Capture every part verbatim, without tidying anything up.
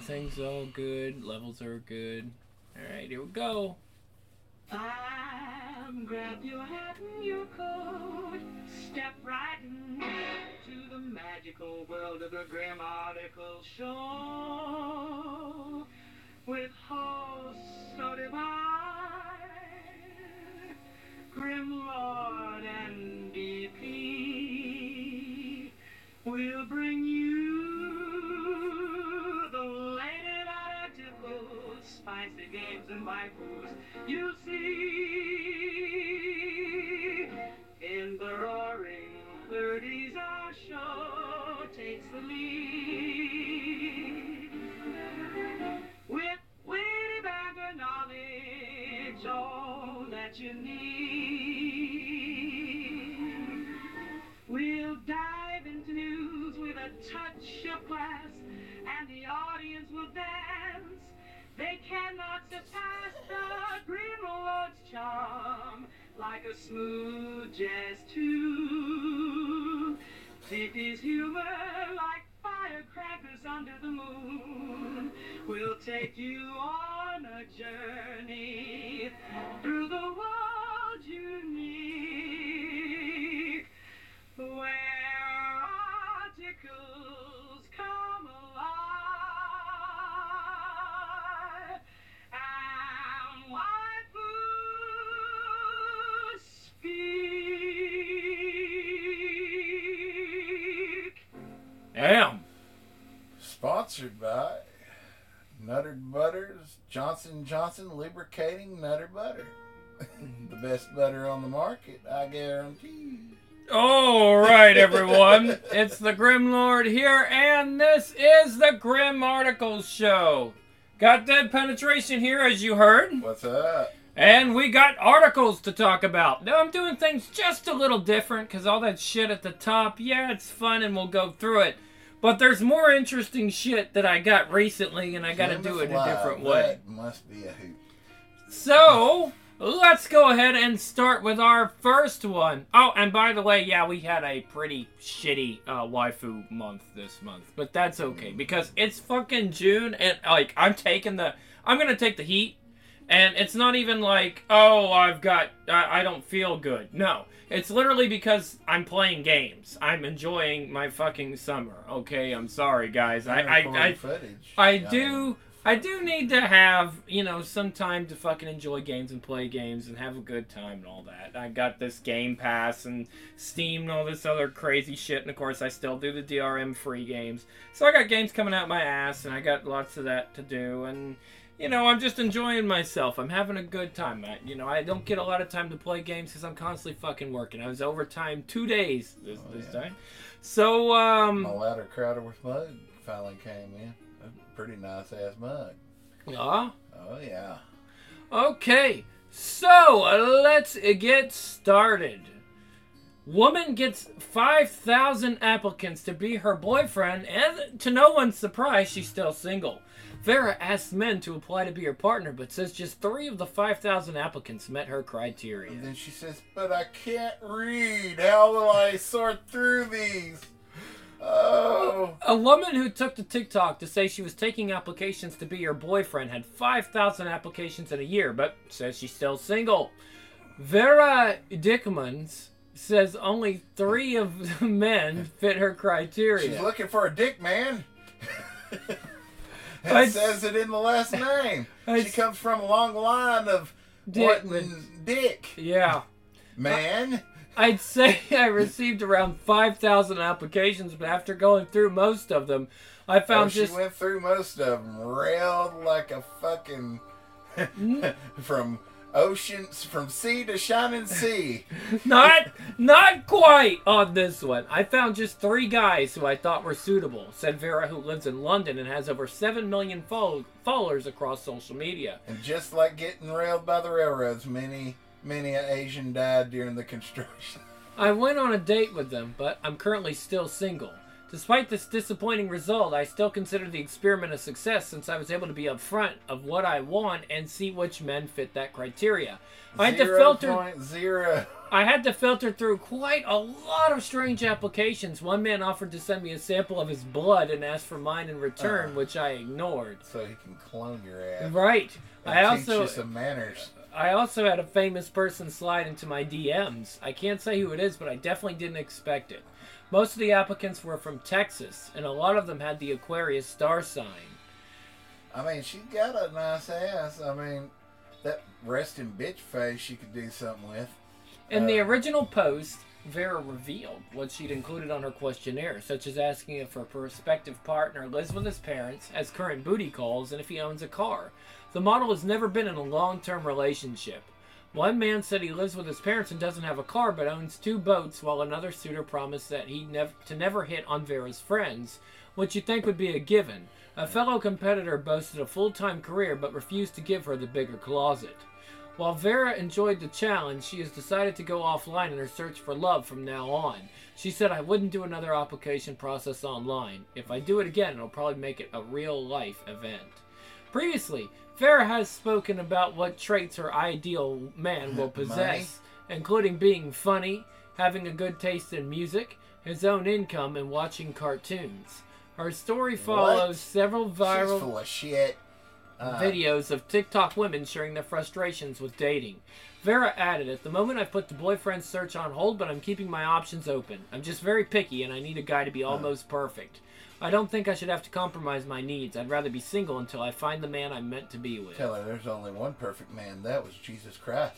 Everything's all good. Levels are good. Alright, here we go. Um, grab your hat and your coat. Step right into the magical world of the Grim Article Show. With hosts so divine, Grim Lord and D P will bring you the latest articles, spicy games and waifus you see in the roaring thirties. Our show takes the lead with witty banter knowledge, all that you need. We'll dive into news with a touch of class, and the audience will dance. They cannot surpass the Green Lord's charm, like a smooth jazz tune. D P's humor, like firecrackers under the moon, will take you on a journey through the world unique, where articles come alive and waifus speak. Damn. Sponsored by Nutter Butters, Johnson and Johnson Lubricating Nutter Butter. The best butter on the market, I guarantee. All right, everyone. It's the Grim Lord here, and this is the Grim Articles Show. Got dead penetration here, as you heard. What's up? And we got articles to talk about. Now, I'm doing things just a little different, because all that shit at the top, yeah, it's fun, and we'll go through it. But there's more interesting shit that I got recently, and I got to do it a different way. That must be a hoot. So, let's go ahead and start with our first one. Oh, and by the way, yeah, we had a pretty shitty uh, waifu month this month. But that's okay, because it's fucking June, and, like, I'm taking the... I'm gonna take the heat, and it's not even like, oh, I've got... I, I don't feel good. No. It's literally because I'm playing games. I'm enjoying my fucking summer. Okay, I'm sorry, guys. I... I, I, footage. I do... I do need to have, you know, some time to fucking enjoy games and play games and have a good time and all that. I got this Game Pass and Steam and all this other crazy shit, and of course I still do the D R M free games. So I got games coming out my ass, and I got lots of that to do, and, you know, I'm just enjoying myself. I'm having a good time. I, you know, I don't get a lot of time to play games because I'm constantly fucking working. I was overtime two days this, Oh, this yeah. time. So, um... My ladder Crowder with mug finally came in. A pretty nice ass mug. Yeah? Oh yeah. Okay, so uh, let's get started. Woman gets five thousand applicants to be her boyfriend, and to no one's surprise, she's still single. Vera asks men to apply to be her partner, but says just three of the five thousand applicants met her criteria. And then she says, but I can't read. How will I sort through these? Oh. A woman who took to TikTok to say she was taking applications to be her boyfriend had five thousand applications in a year, but says she's still single. Vera Dickmans says only three of the men fit her criteria. She's looking for a dick, man. It I'd- says it in the last name. I'd- She comes from a long line of Dick wanting dick. Yeah. Man. I'd say I received around five thousand applications, but after going through most of them, I Oh, found she just... went through most of them. Railed like a fucking... from oceans, from sea to shining sea. Not, not quite on this one. I found just three guys who I thought were suitable, said Vera, who lives in London and has over seven million follow- followers across social media. And just like getting railed by the railroads, many, many an Asian died during the construction. I went on a date with them, but I'm currently still single. Despite this disappointing result, I still consider the experiment a success since I was able to be upfront of what I want and see which men fit that criteria. I had to filter... zero point zero I had to filter through quite a lot of strange applications. One man offered to send me a sample of his blood and asked for mine in return, Uh, which I ignored. So he can clone your ass. Right. And I teach also you some manners. I also had a famous person slide into my D Ms. I can't say who it is, but I definitely didn't expect it. Most of the applicants were from Texas, and a lot of them had the Aquarius star sign. I mean, she got a nice ass. I mean, that resting bitch face she could do something with. In the Uh, original post, Vera revealed what she'd included on her questionnaire, such as asking if her prospective partner lives with his parents, has current booty calls, and if he owns a car. The model has never been in a long-term relationship. One man said he lives with his parents and doesn't have a car but owns two boats, while another suitor promised that he nev- to never hit on Vera's friends, which you'd think would be a given. A fellow competitor boasted a full-time career but refused to give her the bigger closet. While Vera enjoyed the challenge, she has decided to go offline in her search for love from now on. She said, I wouldn't do another application process online. If I do it again, it'll probably make it a real-life event. Previously, Vera has spoken about what traits her ideal man will possess, including being funny, having a good taste in music, his own income, and watching cartoons. Her story follows What? several She's viral full of shit. Uh, videos of TikTok women sharing their frustrations with dating. Vera added, at the moment I've put the boyfriend search on hold, but I'm keeping my options open. I'm just very picky and I need a guy to be almost perfect. I don't think I should have to compromise my needs. I'd rather be single until I find the man I'm meant to be with. Tell her there's only one perfect man. That was Jesus Christ.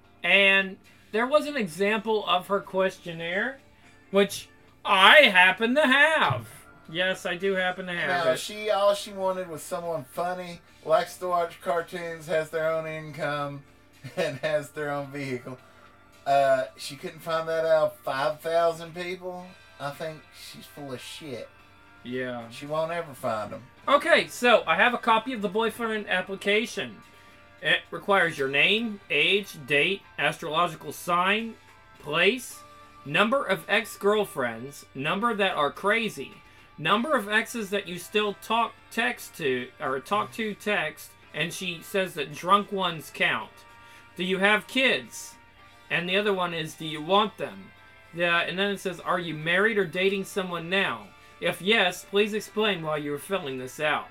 And there was an example of her questionnaire, which I happen to have. Yes, I do happen to have Now, it. she all she wanted was someone funny, likes to watch cartoons, has their own income, and has their own vehicle. Uh, she couldn't find that out of five thousand people. I think she's full of shit. Yeah. She won't ever find them. Okay, so I have a copy of the boyfriend application. It requires your name, age, date, astrological sign, place, number of ex-girlfriends, number that are crazy, number of exes that you still talk text to, or talk to text, and she says that drunk ones count. Do you have kids? And the other one is, do you want them? Yeah, and then it says, are you married or dating someone now? If yes, please explain why you are filling this out.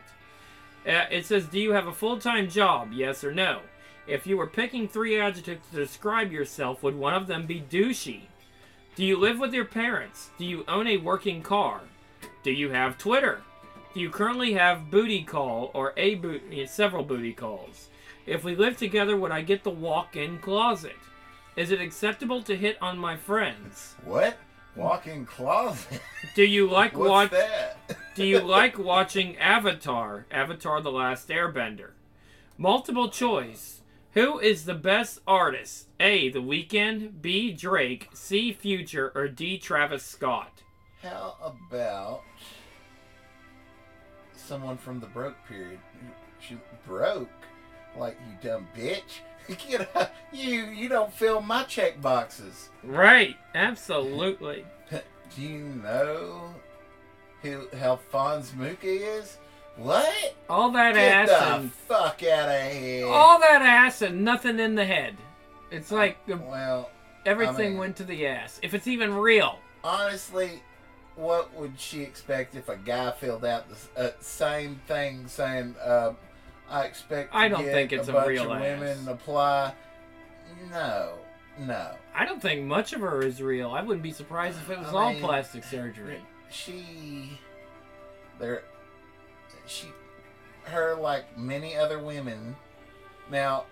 Uh, it says, do you have a full-time job? Yes or no? If you were picking three adjectives to describe yourself, would one of them be douchey? Do you live with your parents? Do you own a working car? Do you have Twitter? Do you currently have booty call or a boot, several booty calls? If we live together, would I get the walk-in closet? Is it acceptable to hit on my friends? What? Walk-in closet? Do you like What's watch? that? Do you like watching Avatar? Avatar: The Last Airbender. Multiple choice. Who is the best artist? A. The Weeknd. B. Drake. C. Future. Or D. Travis Scott. How about someone from the broke period? She broke? Like, you dumb bitch. Get out. You, you don't fill my check boxes. Right. Absolutely. Do you know who how Fonz Mookie is? What? All that Get ass the and fuck out of here. all that ass and nothing in the head. It's like Well, everything I mean- went to the ass. If it's even real. honestly, what would she expect if a guy filled out the uh, same thing saying, uh, I expect to I don't get think it's a a bunch real of ass. women to apply? No, no. I don't think much of her is real. I wouldn't be surprised if it was I all mean, plastic surgery. She, there, she, her like many other women. Now,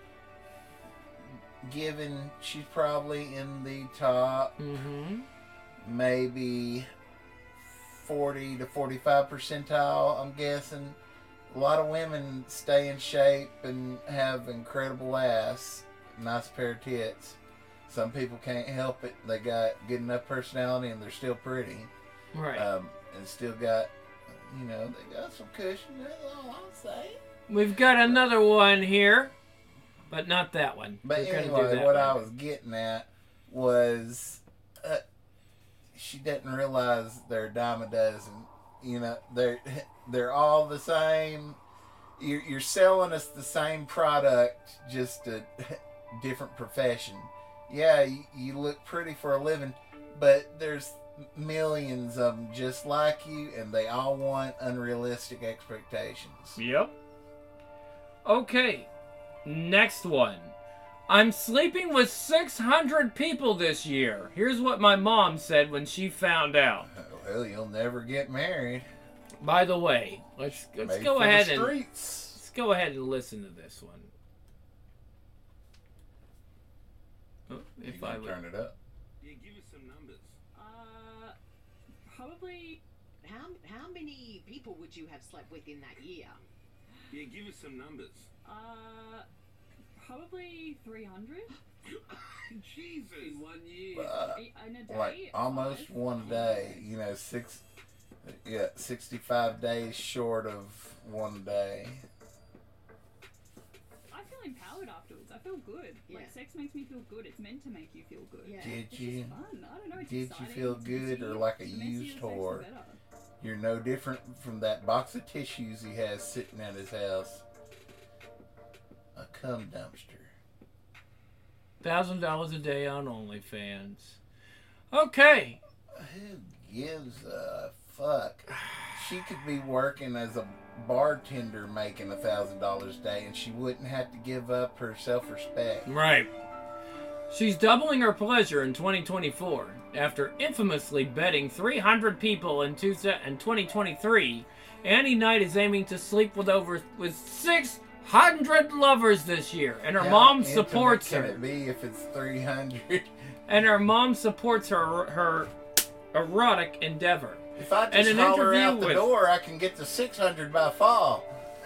given she's probably in the top Mm-hmm. maybe forty to forty-five percentile, I'm guessing. A lot of women stay in shape and have incredible ass, nice pair of tits. Some people can't help it. They got good enough personality and they're still pretty. Right. Um, and still got, you know, they got some cushion. That's all I'm saying. We've got another one here, but not that one. But We're gonna do anyway, that what one. I was getting at was uh, she didn't realize they're a dime a dozen. You know, they're they're all the same. You're, you're selling us the same product, just a different profession. yeah, you, you look pretty for a living, but there's millions of them just like you, and they all want unrealistic expectations. Yep. Okay, next one. I'm sleeping with six hundred people this year. Here's what my mom said when she found out. Well, you'll never get married. By the way, let's let's Made go for ahead the and streets. let's go ahead and listen to this one. Oh, You if gonna I would. turn it up. Yeah, give us some numbers. Uh, probably. How how many people would you have slept with in that year? Yeah, give us some numbers. Uh, probably three hundred Jesus. In one year. Uh, in a day. like almost five. one day. You know, six. Yeah, sixty-five days short of one day. I feel empowered afterwards. I feel good. Yeah. Like sex makes me feel good. It's meant to make you feel good. Yeah. Did It's you? just fun. I don't know. It's Did you exciting, feel it's good or messy. like a The messier used the sex, the whore? better. You're no different from that box of tissues he has sitting at his house. A cum dumpster. Thousand dollars a day on OnlyFans. Okay. Who gives a fuck? She could be working as a bartender making a thousand dollars a day, and she wouldn't have to give up her self-respect. Right. She's doubling her pleasure in twenty twenty-four. After infamously betting three hundred people in, two, in twenty twenty-three, Annie Knight is aiming to sleep with over with six hundred lovers this year, and her How mom intimate supports can her. it be if it's three hundred? And her mom supports her her erotic endeavor. If I And just an holler interview out the with- door, I can get to six hundred by fall.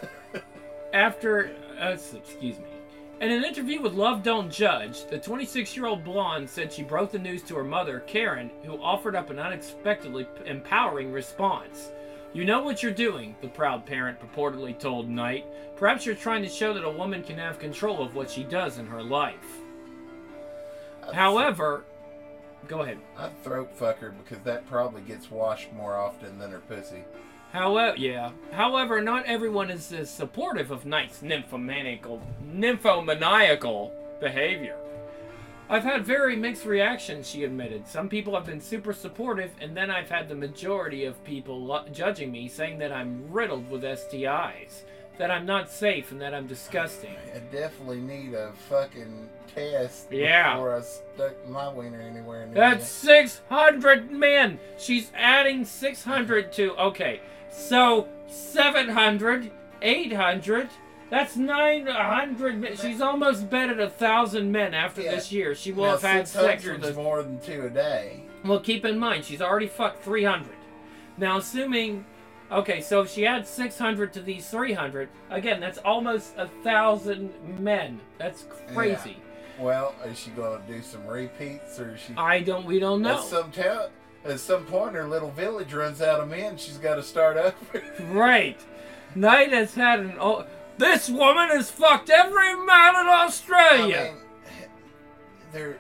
After, uh, excuse me. In an interview with Love Don't Judge, the twenty-six-year-old blonde said she broke the news to her mother, Karen, who offered up an unexpectedly empowering response. You know what you're doing, the proud parent purportedly told Knight. Perhaps you're trying to show that a woman can have control of what she does in her life. However, go ahead. I'd throat fuck her because that probably gets washed more often than her pussy. However, yeah. However, not everyone is as supportive of Knight's nymphomaniacal, nymphomaniacal behavior. I've had very mixed reactions, she admitted. Some people have been super supportive, and then I've had the majority of people lo- judging me, saying that I'm riddled with S T Is, that I'm not safe, and that I'm disgusting. I definitely need a fucking test Yeah. before I stuck my wiener anywhere near That's six hundred men. She's adding six hundred to, okay, so seven hundred, eight hundred, that's nine hundred men. She's almost betted a thousand men after Yeah. this year. She will Now, have had sex with six hundred's us. more than two a day. Well, keep in mind, she's already fucked three hundred. Now, assuming, okay, so if she adds six hundred to these three hundred, again, that's almost a thousand men. That's crazy. Well, is she going to do some repeats, or is she? I don't, we don't know. At some ta- at some point, her little village runs out of men. She's got to start over. Right. Knight has had an. Oh, this woman has fucked every man in Australia. I mean, there.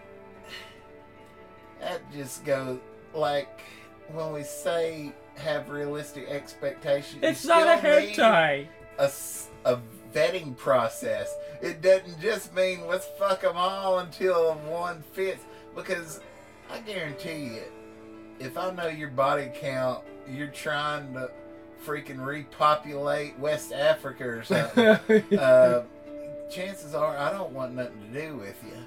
That just goes like when we say have realistic expectations. you it's not a still head need tie. A, s- a vetting process. It doesn't just mean let's fuck them all until one fits. Because I guarantee you, if I know your body count, you're trying to freaking repopulate West Africa or something. uh, chances are I don't want nothing to do with you.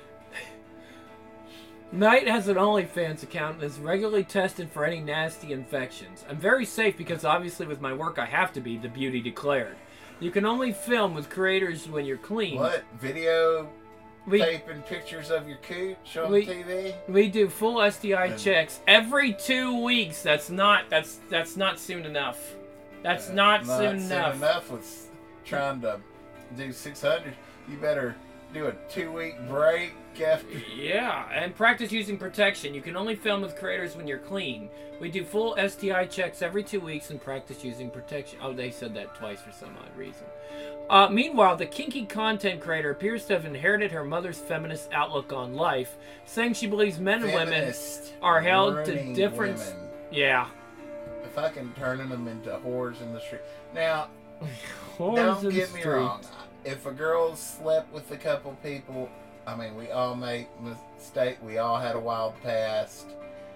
Knight has an OnlyFans account and is regularly tested for any nasty infections. I'm very safe because obviously with my work I have to be, the beauty declared. You can only film with creators when you're clean. What? Video We, taping pictures of your cooch on We- T V? we do full S T I And- checks every two weeks. That's not that's that's not soon enough. That's Uh, not, not soon soon enough. enough with trying to do six hundred. You better do a two-week break after. Yeah, and practice using protection. You can only film with creators when you're clean. We do full S T I checks every two weeks and practice using protection. Oh, they said that twice for some odd reason. Uh, meanwhile, the kinky content creator appears to have inherited her mother's feminist outlook on life, saying she believes men and women Feminist are held to ruining different. women. Yeah. Fucking turning them into whores in the street. Now, Whores don't in get the me street. wrong. If a girl slept with a couple people I mean, we all make mistakes. We all had a wild past.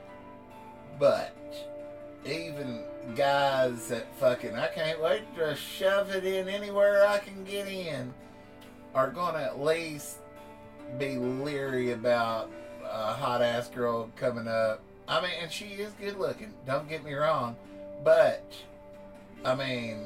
But even guys that fucking, I can't wait to shove it in anywhere I can get in, are going to at least be leery about a hot ass girl coming up. I mean, and she is good looking, don't get me wrong. But, I mean,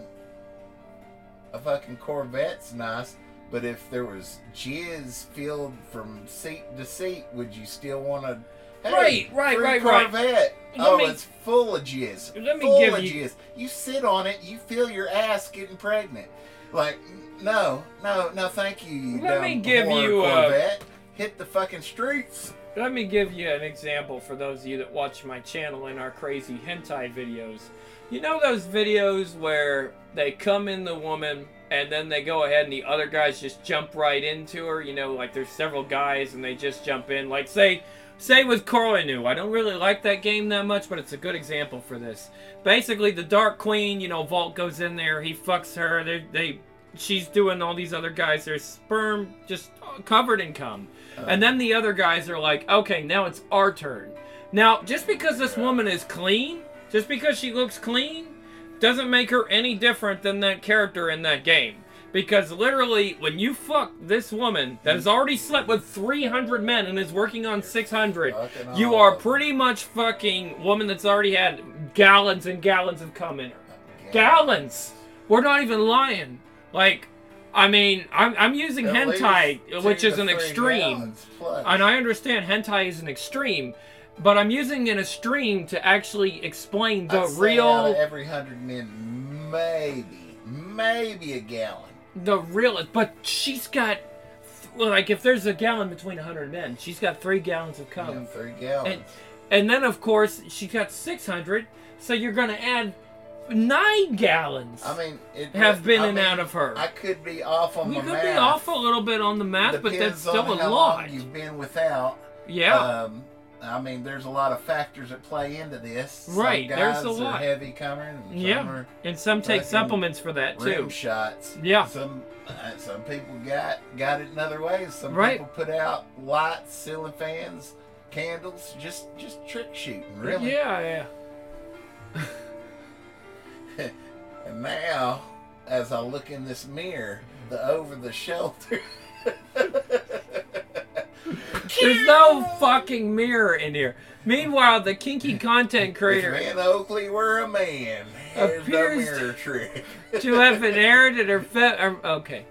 a fucking Corvette's nice. But if there was jizz filled from seat to seat, would you still want to? Hey, Right, right, free right, right. Corvette. Let Oh, me- it's full of jizz. Let me full give of you- jizz. You sit on it, you feel your ass getting pregnant. Like, no, no, no, thank you. you Let dumb me give whore you a- Corvette. Hit the fucking streets. Let me give you an example for those of you that watch my channel and our crazy hentai videos. You know those videos where they come in the woman and then they go ahead and the other guys just jump right into her? You know, like there's several guys and they just jump in. Like say, say with Corlinu. I don't really like that game that much, but it's a good example for this. Basically, the Dark Queen, you know, Vault goes in there, he fucks her, they, they she's doing all these other guys, their sperm just covered in cum. And then the other guys are like, okay, now it's our turn. Now, just because this woman is clean, just because she looks clean, doesn't make her any different than that character in that game. Because literally, when you fuck this woman that has already slept with three hundred men and is working on six hundred, Fucking you all are of them. pretty much fucking woman that's already had gallons and gallons of cum in her. Gallons! We're not even lying. Like, I mean, I'm, I'm using At hentai, least which two is to an three extreme. gallons plus. And I understand hentai is an extreme, but I'm using an extreme to actually explain the I'd say out of real, every hundred men, maybe, maybe a gallon. the real. But she's got, like, if there's a gallon between a hundred men, she's got three gallons of cum. Yeah, three gallons. And, and then, of course, she got six hundred, so you're going to add nine gallons I mean, it have been I in mean, and out of her. I could be off on You my could math. be off a little bit on the math, but that's Depends still on a how lot. long you've been without. Yeah. Um, I mean, there's a lot of factors that play into this. Right, Some there's guys a are lot. heavy comer, and some Yeah. are And some take fucking supplements for that, rim too. shots. Yeah. Some uh, some people got got it in other ways. Some Right. people put out lights, ceiling fans, candles, just just trick shooting, really. Yeah, yeah. And now, as I look in this mirror, the over the shoulder. There's no fucking mirror in here. Meanwhile, the kinky content If creator, Man Oakley were a man, here's the Appears mirror trick. to have inherited her fe- or, okay.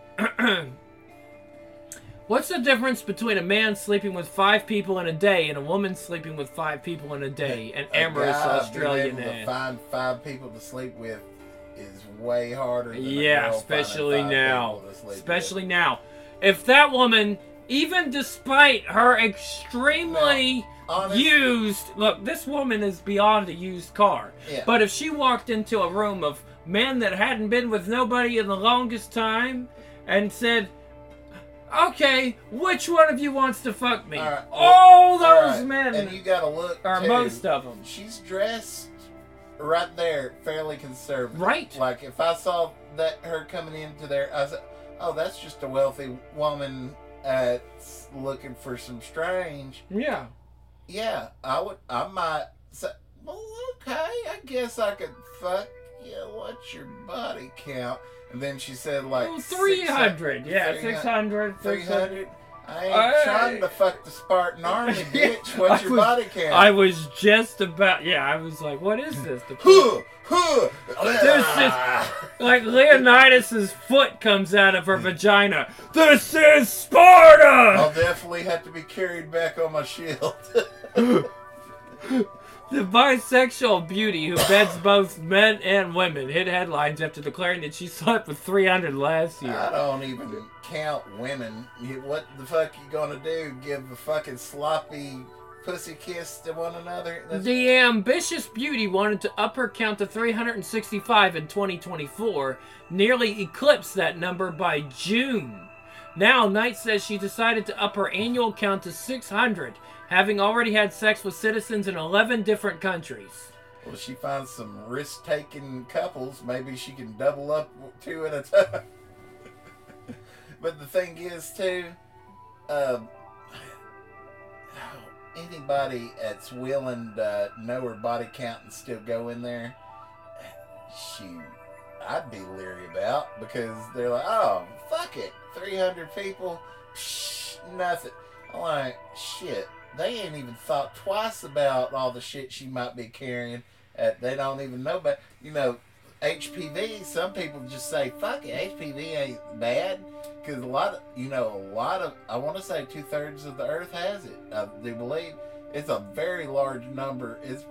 What's the difference between a man sleeping with five people in a day and a woman sleeping with five people in a day? An A amorous guy Australian being able to man. find five people to sleep with is way harder than a Yeah, girl especially finding five now. people to sleep Especially now. If that woman, even despite her extremely with. Honest, used, look, this woman is beyond a used car. Yeah. But if she walked into a room of men that hadn't been with nobody in the longest time and said, okay, which one of you wants to fuck me? All right, All those all right, men, and you gotta look or too. most of them. She's dressed right there, fairly conservative. Right. Like if I saw that her coming into there, I said, "Oh, that's just a wealthy woman that's looking for some strange." Yeah. Yeah, I would. I might say, "Well, okay, I guess I could fuck you. What's your body count?" And then she said, "Like Well, three hundred. Yeah, six hundred. Three hundred. I ain't Hey. trying to fuck the Spartan army, Yeah, bitch. What's I your was- body count?" I was just about, yeah, I was like, what is this? The Huh, huh. There's just, like, Leonidas's foot comes out of her vagina. This is Sparta! I'll definitely have to be carried back on my shield. The bisexual beauty who beds both men and women hit headlines after declaring that she slept with three hundred last I year. don't even count women. You, what the fuck you gonna do? Give a fucking sloppy pussy kiss to one another? That's, The ambitious beauty wanted to up her count to three hundred sixty-five in twenty twenty-four, nearly eclipsed that number by June. Now, Knight says she decided to up her annual count to six hundred, having already had sex with citizens in eleven different countries. well, she finds some risk-taking couples. Maybe she can double up two at a time. But the thing is, too, um, anybody that's willing to know her body count and still go in there, shoot, I'd be leery about, because they're like, oh, fuck it, three hundred people, psh, nothing. I'm like, shit, they ain't even thought twice about all the shit she might be carrying. Uh, they don't even know about, you know, H P V. Some people just say, fuck it, H P V ain't bad. Because a lot of, you know, a lot of, I want to say two thirds of the earth has it. I do believe it's a very large number. It's,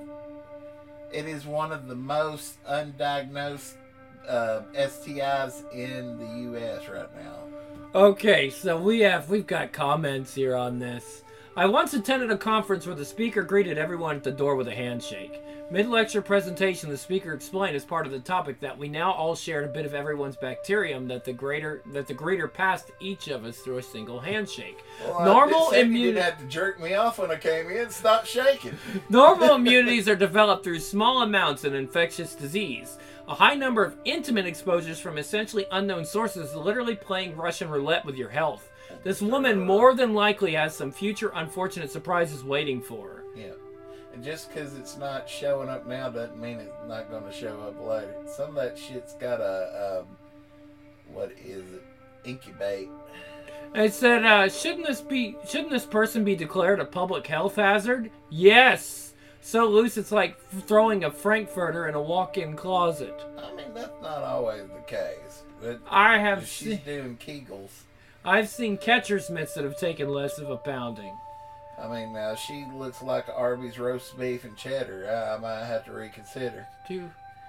it is one of the most undiagnosed uh, S T Is in the U S right now. Okay, so we have, we've got comments here on this. I once attended a conference where the speaker greeted everyone at the door with a handshake. Mid-lecture presentation, the speaker explained as part of the topic that we now all shared a bit of everyone's bacterium that the greater that the greeter passed each of us through a single handshake. Well, Normal immunity. You immunity. didn't have to jerk me off when I came in. Stop shaking. Normal immunities are developed through small amounts of infectious disease. A high number of intimate exposures from essentially unknown sources is literally playing Russian roulette with your health. This woman more than likely has some future unfortunate surprises waiting for her. Yeah. And just because it's not showing up now doesn't mean it's not going to show up later. Some of that shit's got a, um, what is it? Incubate. It said, uh, shouldn't this be, shouldn't this person be declared a public health hazard? Yes. So loose it's like throwing a Frankfurter in a walk-in closet. I mean, that's not always the case. But I have if she's seen, doing Kegels. I've seen catcher's mitts that have taken less of a pounding. I mean, now she looks like Arby's roast beef and cheddar. I, I might have to reconsider. Too.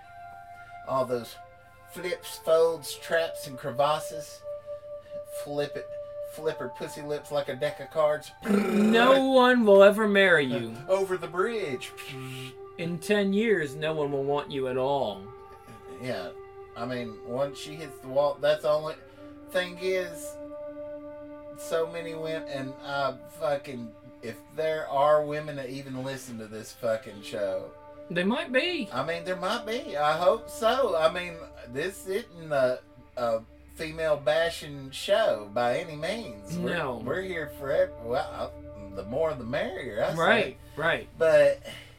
All those flips, folds, traps, and crevasses. Flip it. Flip her pussy lips like a deck of cards. No one will ever marry you. Over the bridge. In ten years, no one will want you at all. Yeah. I mean, once she hits the wall, that's the only thing is, so many women, and I fucking, if there are women that even listen to this fucking show. They might be. I mean, there might be. I hope so. I mean, this isn't a, a female bashing show by any means. We're, No. We're here for it. Well, the more the merrier, I say. Right, right. But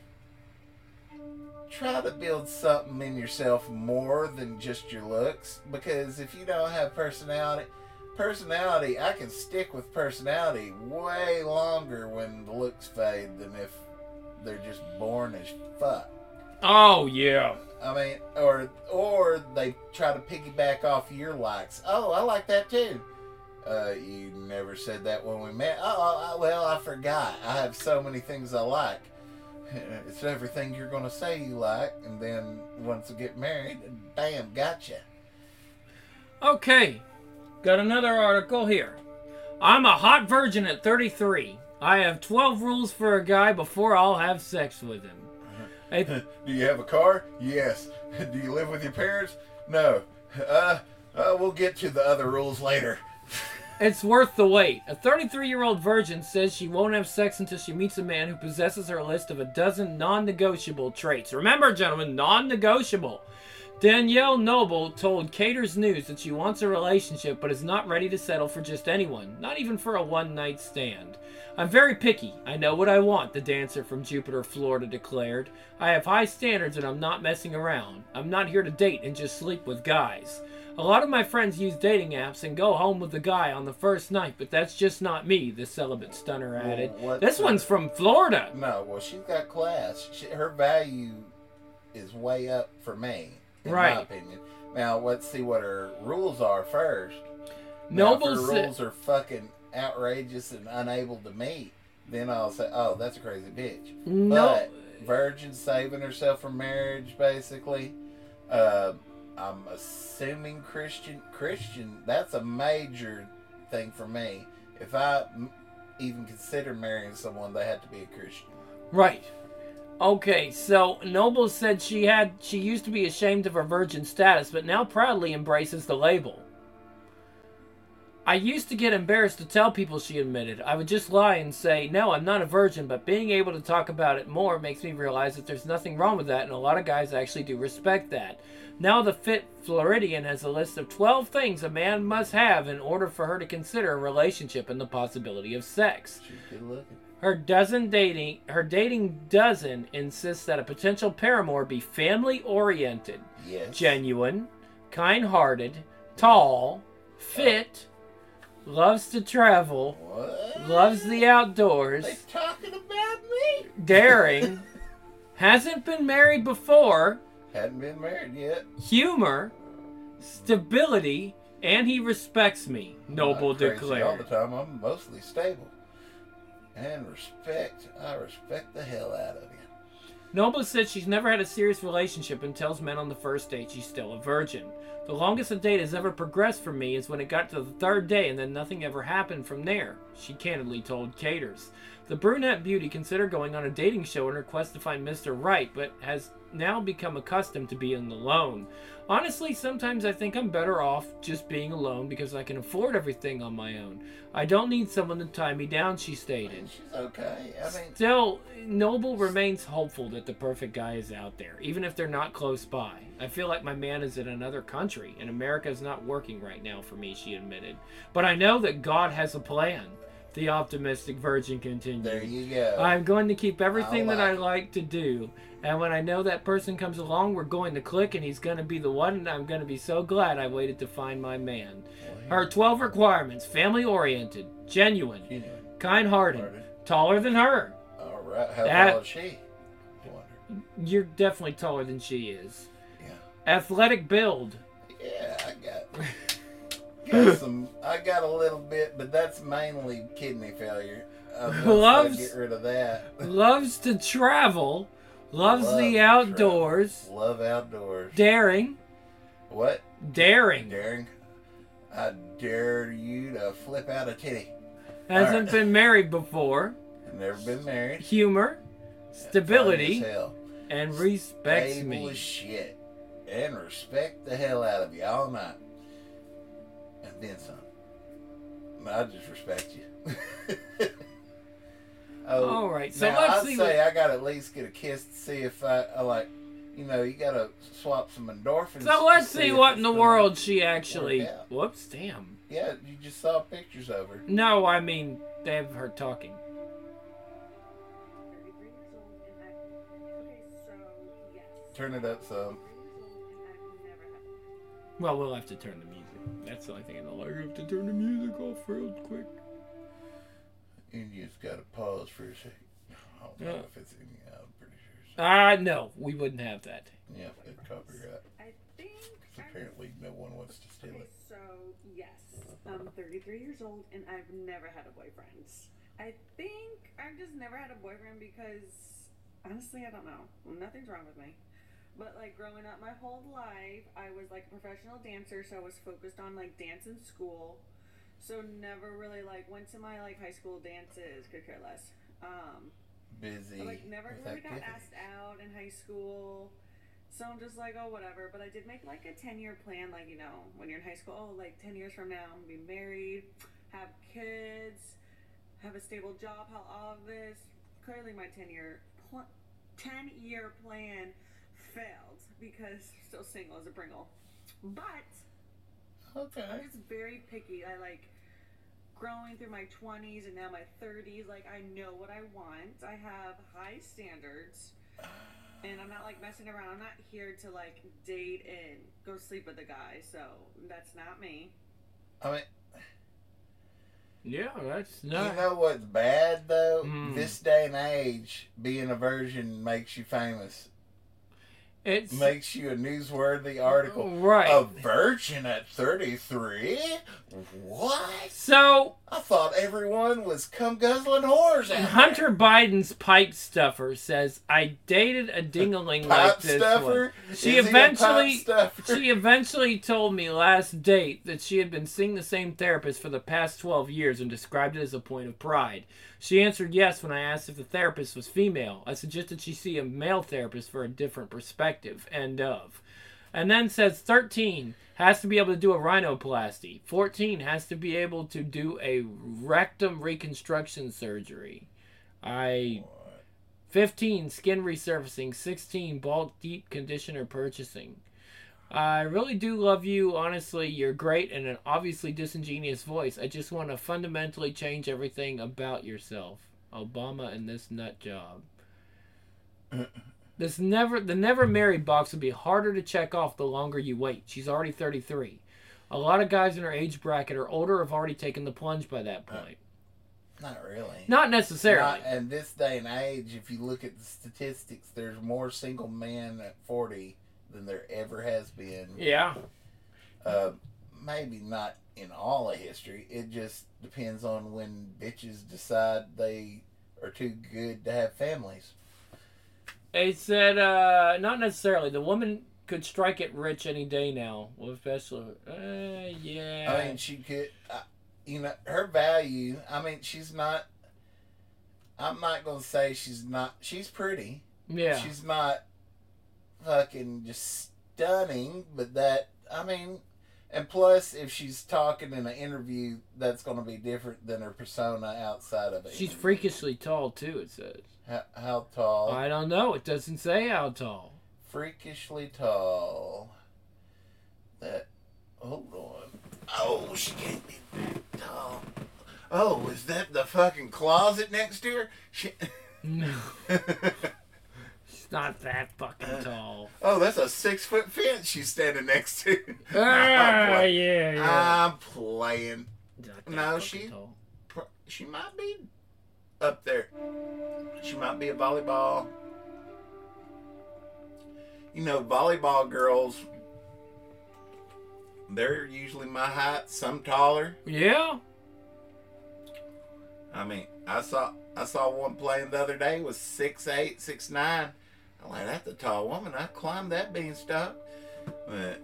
try to build something in yourself more than just your looks. Because if you don't have personality, personality, I can stick with personality way longer when the looks fade than if they're just born as fuck. Oh, yeah. I mean, or or they try to piggyback off your likes. Oh, I like that too. Uh, you never said that when we met. Oh, I, well, I forgot. I have so many things I like. It's everything you're going to say you like, and then once we get married, bam, gotcha. Okay. Got another article here. I'm a hot virgin at thirty-three. I have twelve rules for a guy before I'll have sex with him. I, Do you have a car? Yes. Do you live with your parents? No. Uh, uh, we'll get to the other rules later. It's worth the wait. A thirty-three-year-old virgin says she won't have sex until she meets a man who possesses her list of a dozen non-negotiable traits. Remember, gentlemen, non-negotiable. Danielle Noble told Cater's News that she wants a relationship but is not ready to settle for just anyone, not even for a one-night stand. I'm very picky. I know what I want, the dancer from Jupiter, Florida declared. I have high standards and I'm not messing around. I'm not here to date and just sleep with guys. A lot of my friends use dating apps and go home with the guy on the first night, but that's just not me, the celibate stunner added. Well, what- This one's from Florida. No, well, she's got class. She, her value is way up for me, in Right. my opinion. Now, let's see what her rules are first. Noble Now, if her said- rules are fucking outrageous and unable to meet, then I'll say, oh, that's a crazy bitch. No. But virgin saving herself for marriage, basically. Uh, I'm assuming Christian. Christian, that's a major thing for me. If I m- even consider marrying someone, they have to be a Christian. Right. Okay, so Noble said she had she used to be ashamed of her virgin status, but now proudly embraces the label. I used to get embarrassed to tell people, she admitted. I would just lie and say, no, I'm not a virgin, but being able to talk about it more makes me realize that there's nothing wrong with that, and a lot of guys actually do respect that. Now the Fit Floridian has a list of twelve things a man must have in order for her to consider a relationship and the possibility of sex. She's good looking. Her dozen dating, her dating dozen insists that a potential paramour be family-oriented, Yes. genuine, kind-hearted, tall, fit, loves to travel, What? loves the outdoors, They talking about me? daring, hasn't been married before, Hadn't been married yet. humor, stability, and he respects me, Noble Not crazy declared. all the time. I'm mostly stable. And respect. I respect the hell out of you. Noble said she's never had a serious relationship and tells men on the first date she's still a virgin. The longest a date has ever progressed for me is when it got to the third day and then nothing ever happened from there, she candidly told Caters. The brunette beauty considered going on a dating show in her quest to find Mister Right, but has now become accustomed to being alone. Honestly, sometimes I think I'm better off just being alone because I can afford everything on my own. I don't need someone to tie me down, she stated. And she's okay. I mean, Still, Noble remains hopeful that the perfect guy is out there, even if they're not close by. I feel like my man is in another country, and America is not working right now for me, she admitted. But I know that God has a plan, the optimistic virgin continued. there you go. I'm going to keep everything I that I like it. like to do, and when I know that person comes along, we're going to click, and he's going to be the one, and I'm going to be so glad I waited to find my man. Her twelve requirements: family-oriented, genuine, Genuine. kind-hearted, Hearted. taller than her. All right. How That- tall is she? I wonder. You're definitely taller than she is. Yeah. Athletic build. Yeah, I got, got some. I got a little bit, but that's mainly kidney failure. I'm gonna Loves- get rid of that. Loves to travel. Loves Love the to outdoors. travel. Love outdoors. Daring. What? Daring. Daring? I dare you to flip out a titty. Hasn't Alright. been married before. I've never been married. Humor. Stability. Fine as hell. And respects Stable me. as shit. And respect the hell out of you all night. And then some. I just respect you. oh, All right, so now let's I'd see say what- I gotta at least get a kiss to see if I, I like, you know, you gotta swap some endorphins. So let's to see if what it's in the gonna world she actually. work out. Whoops, damn. Yeah, you just saw pictures of her. No, I mean, they have her talking. thirty-three years old and I. Okay, so yes. Turn it up some. I've never had. Well, we'll have to turn the music. That's the only thing I know. I have to turn the music off real quick. You just gotta pause for a second. I don't know Yeah. if it's in. I'm pretty sure. It's, Ah, no, we wouldn't have that. yeah, it's copyright. I think. 'Cause apparently no one wants to steal Okay, it. so yes, I'm thirty-three years old and I've never had a boyfriend. I think I've just never had a boyfriend because honestly, I don't know. Nothing's wrong with me. But like growing up my whole life, I was like a professional dancer, so I was focused on like dance in school. So never really like went to my like high school dances, could care less. Um, Busy. I like never with really got activities. asked out in high school. So I'm just like, oh, whatever. But I did make like a ten year plan, like, you know, when you're in high school, oh, like ten years from now, I'm gonna be married, have kids, have a stable job, how all of this. Clearly, my ten year pl- ten year plan failed because I'm still single as a Pringle. But Okay. I'm just very picky. I like growing through my twenties and now my thirties. Like, I know what I want. I have high standards. And I'm not like messing around. I'm not here to like date and go sleep with a guy. So that's not me. I mean, Yeah, that's you not. know what's bad though? Mm. This day and age, being a virgin makes you famous. It's Makes you a newsworthy article. right. A virgin at thirty-three? What? So I thought everyone was cum guzzling whores out Hunter Biden's pipe stuffer says, "I dated a dingaling there. like Pipe this stuffer? one." She Is he a eventually, pipe stuffer? she eventually told me last date that she had been seeing the same therapist for the past twelve years and described it as a point of pride. She answered yes when I asked if the therapist was female. I suggested she see a male therapist for a different perspective. End of. And then says thirteen. has to be able to do a rhinoplasty. fourteen has to be able to do a rectum reconstruction surgery. I fifteen skin resurfacing. sixteen bulk deep conditioner purchasing. I really do love you. Honestly, you're great and an obviously disingenuous voice. I just want to fundamentally change everything about yourself. Obama and this nut job. This never the never married box would be harder to check off the longer you wait. She's already thirty-three. A lot of guys in her age bracket or older have already taken the plunge by that point. Not really. Not necessarily. Not, in this day and age, if you look at the statistics, there's more single men at forty than there ever has been. Yeah. Uh, maybe not in all of history. It just depends on when bitches decide they are too good to have families. They said, uh, not necessarily. The woman could strike it rich any day now. Well, especially, uh, yeah. I mean, she could, uh, you know, her value, I mean, she's not, I'm not going to say she's not, she's pretty. Yeah. She's not fucking just stunning, but that, I mean, and plus, if she's talking in an interview, that's going to be different than her persona outside of it. She's freakishly tall, too, it says. How, how tall? I don't know. It doesn't say how tall. Freakishly tall. That, hold on. Oh, she can't be that tall. Oh, is that the fucking closet next to her? She... No. She's not that fucking tall. Oh, that's a six foot fence she's standing next to. Ah, yeah, yeah. I'm playing. Not that No, fucking she, tall. she might be up there. She might be a volleyball. You know, volleyball girls, they're usually my height, some taller. Yeah. I mean, I saw I saw one playing the other day was six eight, six nine. I'm like, that's a tall woman. I climbed that beanstalk. But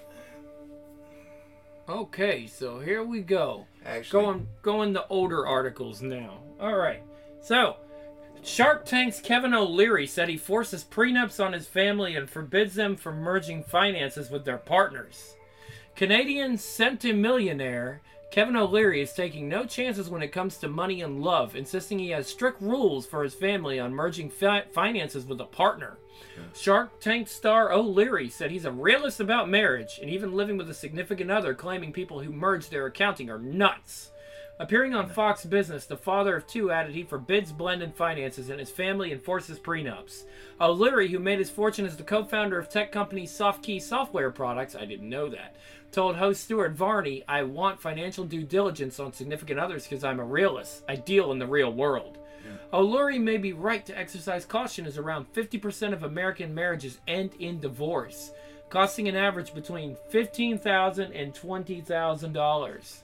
Okay, so here we go. actually, Going going to older articles now. All right. So, Shark Tank's Kevin O'Leary said he forces prenups on his family and forbids them from merging finances with their partners. Canadian centimillionaire Kevin O'Leary is taking no chances when it comes to money and love, insisting he has strict rules for his family on merging fi- finances with a partner. Shark Tank star O'Leary said he's a realist about marriage and even living with a significant other, claiming people who merge their accounting are nuts. Appearing on Fox Business, the father of two added he forbids blended finances in his family and forces prenups. O'Leary, who made his fortune as the co-founder of tech company SoftKey Software Products, I didn't know that, told host Stuart Varney, I want financial due diligence on significant others because I'm a realist. I deal in the real world. Yeah. O'Leary may be right to exercise caution as around fifty percent of American marriages end in divorce, costing an average between fifteen thousand dollars and twenty thousand dollars.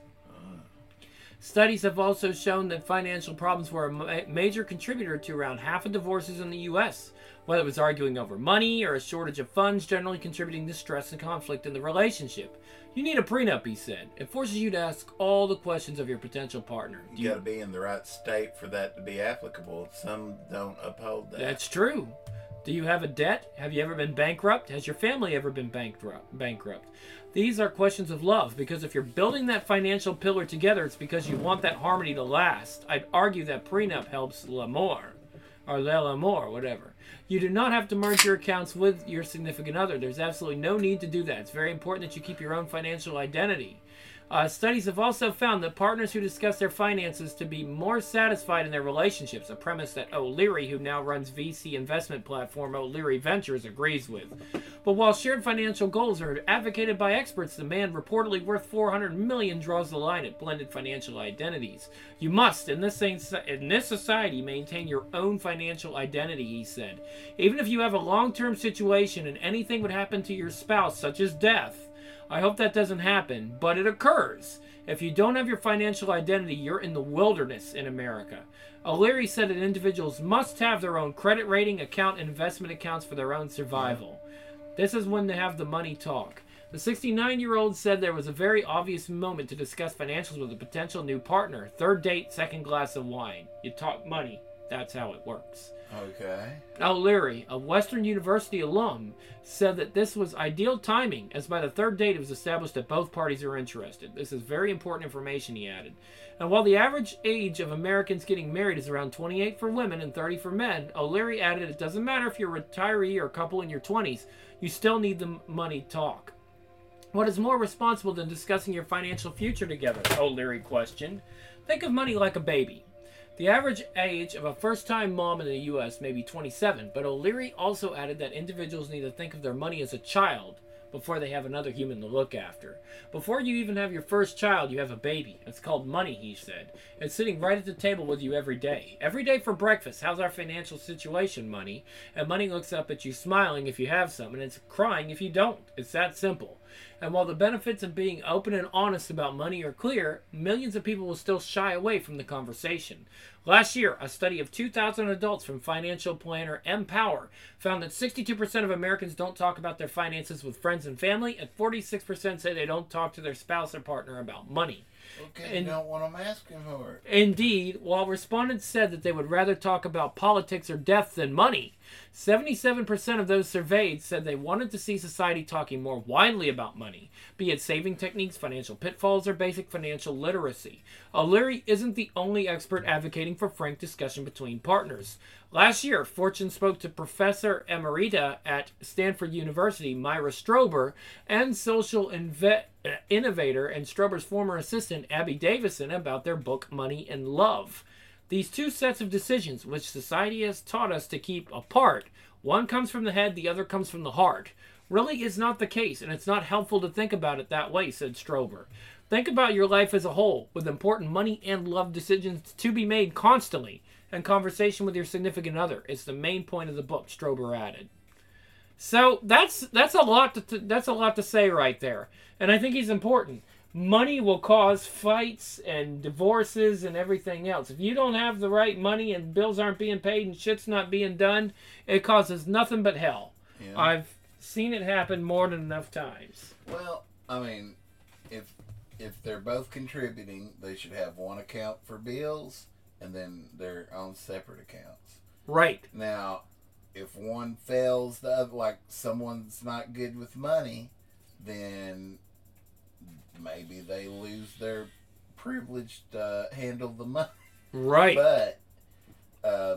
Studies have also shown that financial problems were a ma- major contributor to around half of divorces in the U S, whether it was arguing over money or a shortage of funds generally contributing to stress and conflict in the relationship. You need a prenup, he said. It forces you to ask all the questions of your potential partner. Do you got to be in the right state for that to be applicable. Some don't uphold that. That's true. Do you have a debt? Have you ever been bankrupt? Has your family ever been bankrupt? Bankrupt? These are questions of love, because if you're building that financial pillar together, it's because you want that harmony to last. I'd argue that prenup helps l'amour, or l'amour, whatever. You do not have to merge your accounts with your significant other. There's absolutely no need to do that. It's very important that you keep your own financial identity. Uh, studies have also found that partners who discuss their finances to be more satisfied in their relationships, a premise that O'Leary, who now runs V C investment platform O'Leary Ventures, agrees with. But while shared financial goals are advocated by experts, the man reportedly worth four hundred million dollars draws the line at blended financial identities. You must, in this, in this society, maintain your own financial identity, he said. Even if you have a long-term situation and anything would happen to your spouse, such as death, I hope that doesn't happen, but it occurs. If you don't have your financial identity, you're in the wilderness in America. O'Leary said that individuals must have their own credit rating, account, and investment accounts for their own survival. This is when they have the money talk. The sixty-nine-year-old said there was a very obvious moment to discuss financials with a potential new partner. Third date, second glass of wine. You talk money. That's how it works. Okay. O'Leary, a Western University alum, said that this was ideal timing, as by the third date it was established that both parties are interested. This is very important information, he added. And while the average age of Americans getting married is around twenty-eight for women and thirty for men, O'Leary added it doesn't matter if you're a retiree or a couple in your twenties, you still need the money talk. What is more responsible than discussing your financial future together? O'Leary questioned. Think of money like a baby. The average age of a first-time mom in the U S may be twenty-seven, but O'Leary also added that individuals need to think of their money as a child before they have another human to look after. Before you even have your first child, you have a baby. It's called money, he said. It's sitting right at the table with you every day. Every day for breakfast, how's our financial situation, money? And money looks up at you smiling if you have some, and it's crying if you don't. It's that simple. And while the benefits of being open and honest about money are clear, millions of people will still shy away from the conversation. Last year, a study of two thousand adults from financial planner Empower found that sixty-two percent of Americans don't talk about their finances with friends and family, and forty-six percent say they don't talk to their spouse or partner about money. Okay, And- you don't want them asking for it. Indeed, while respondents said that they would rather talk about politics or death than money, seventy-seven percent of those surveyed said they wanted to see society talking more widely about money, be it saving techniques, financial pitfalls, or basic financial literacy. O'Leary isn't the only expert advocating for frank discussion between partners. Last year, Fortune spoke to Professor Emerita at Stanford University, Myra Strober, and social inve- innovator and Strober's former assistant, Abby Davison, about their book, Money and Love. These two sets of decisions, which society has taught us to keep apart, one comes from the head, the other comes from the heart, really is not the case, and it's not helpful to think about it that way, said Strober. Think about your life as a whole, with important money and love decisions to be made constantly, and conversation with your significant other. It's the main point of the book, Strober added. So that's that's a lot to that's a lot to say right there, and I think he's important. Money will cause fights and divorces and everything else. If you don't have the right money and bills aren't being paid and shit's not being done, it causes nothing but hell. Yeah. I've seen it happen more than enough times. Well, I mean, if if they're both contributing, they should have one account for bills and then their own separate accounts. Right. Now, if one fails, the other, like someone's not good with money, then maybe they lose their privilege to handle the money. Right. But uh,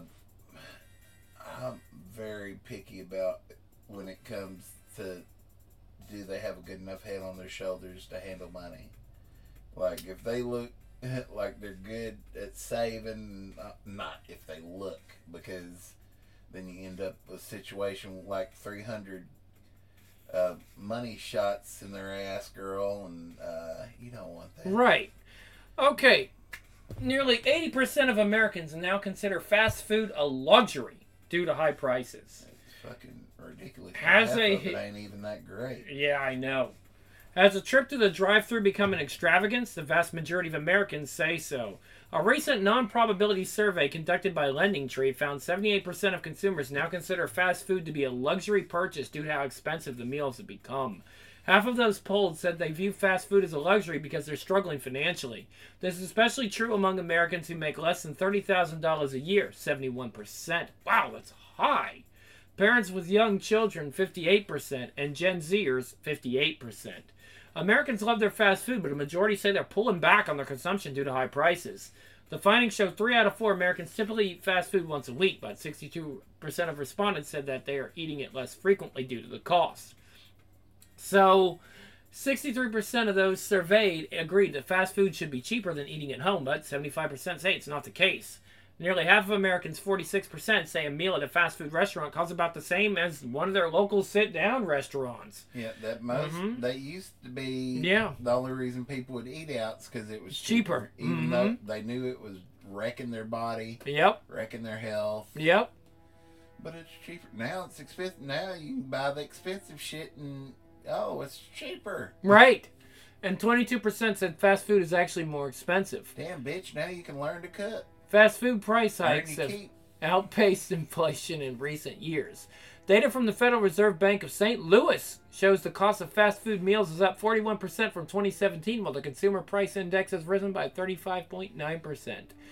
I'm very picky about when it comes to do they have a good enough head on their shoulders to handle money. Like if they look like they're good at saving, uh, not if they look, because then you end up with a situation like three hundred uh, money shots in their ass, girl, and uh, you don't want that. Right. Okay. Nearly eighty percent of Americans now consider fast food a luxury due to high prices. It's fucking ridiculous. Has Half a- of it ain't even that great. Yeah, I know. Has a trip to the drive-thru become an extravagance? The vast majority of Americans say so. A recent non-probability survey conducted by LendingTree found seventy-eight percent of consumers now consider fast food to be a luxury purchase due to how expensive the meals have become. Half of those polled said they view fast food as a luxury because they're struggling financially. This is especially true among Americans who make less than thirty thousand dollars a year, seventy-one percent. Wow, that's high. Parents with young children, fifty-eight percent, and Gen Zers, fifty-eight percent. Americans love their fast food, but a majority say they're pulling back on their consumption due to high prices. The findings show three out of four Americans typically eat fast food once a week, but sixty-two percent of respondents said that they are eating it less frequently due to the cost. So, sixty-three percent of those surveyed agreed that fast food should be cheaper than eating at home, but seventy-five percent say it's not the case. Nearly half of Americans, forty-six percent, say a meal at a fast food restaurant costs about the same as one of their local sit-down restaurants. Yeah, that most Mhm. they used to be. Yeah. The only reason people would eat out's because it was It's cheaper. cheaper, even Mhm. though they knew it was wrecking their body, Yep, wrecking their health. yep. But it's cheaper now. It's expensive now. You can buy the expensive shit, and oh, it's cheaper. Right. And twenty-two percent said fast food is actually more expensive. Damn, bitch! Now you can learn to cook. Fast food price Learn hikes to have keep. outpaced inflation in recent years. Data from the Federal Reserve Bank of Saint Louis shows the cost of fast food meals is up forty-one percent from twenty seventeen, while the consumer price index has risen by thirty-five point nine percent.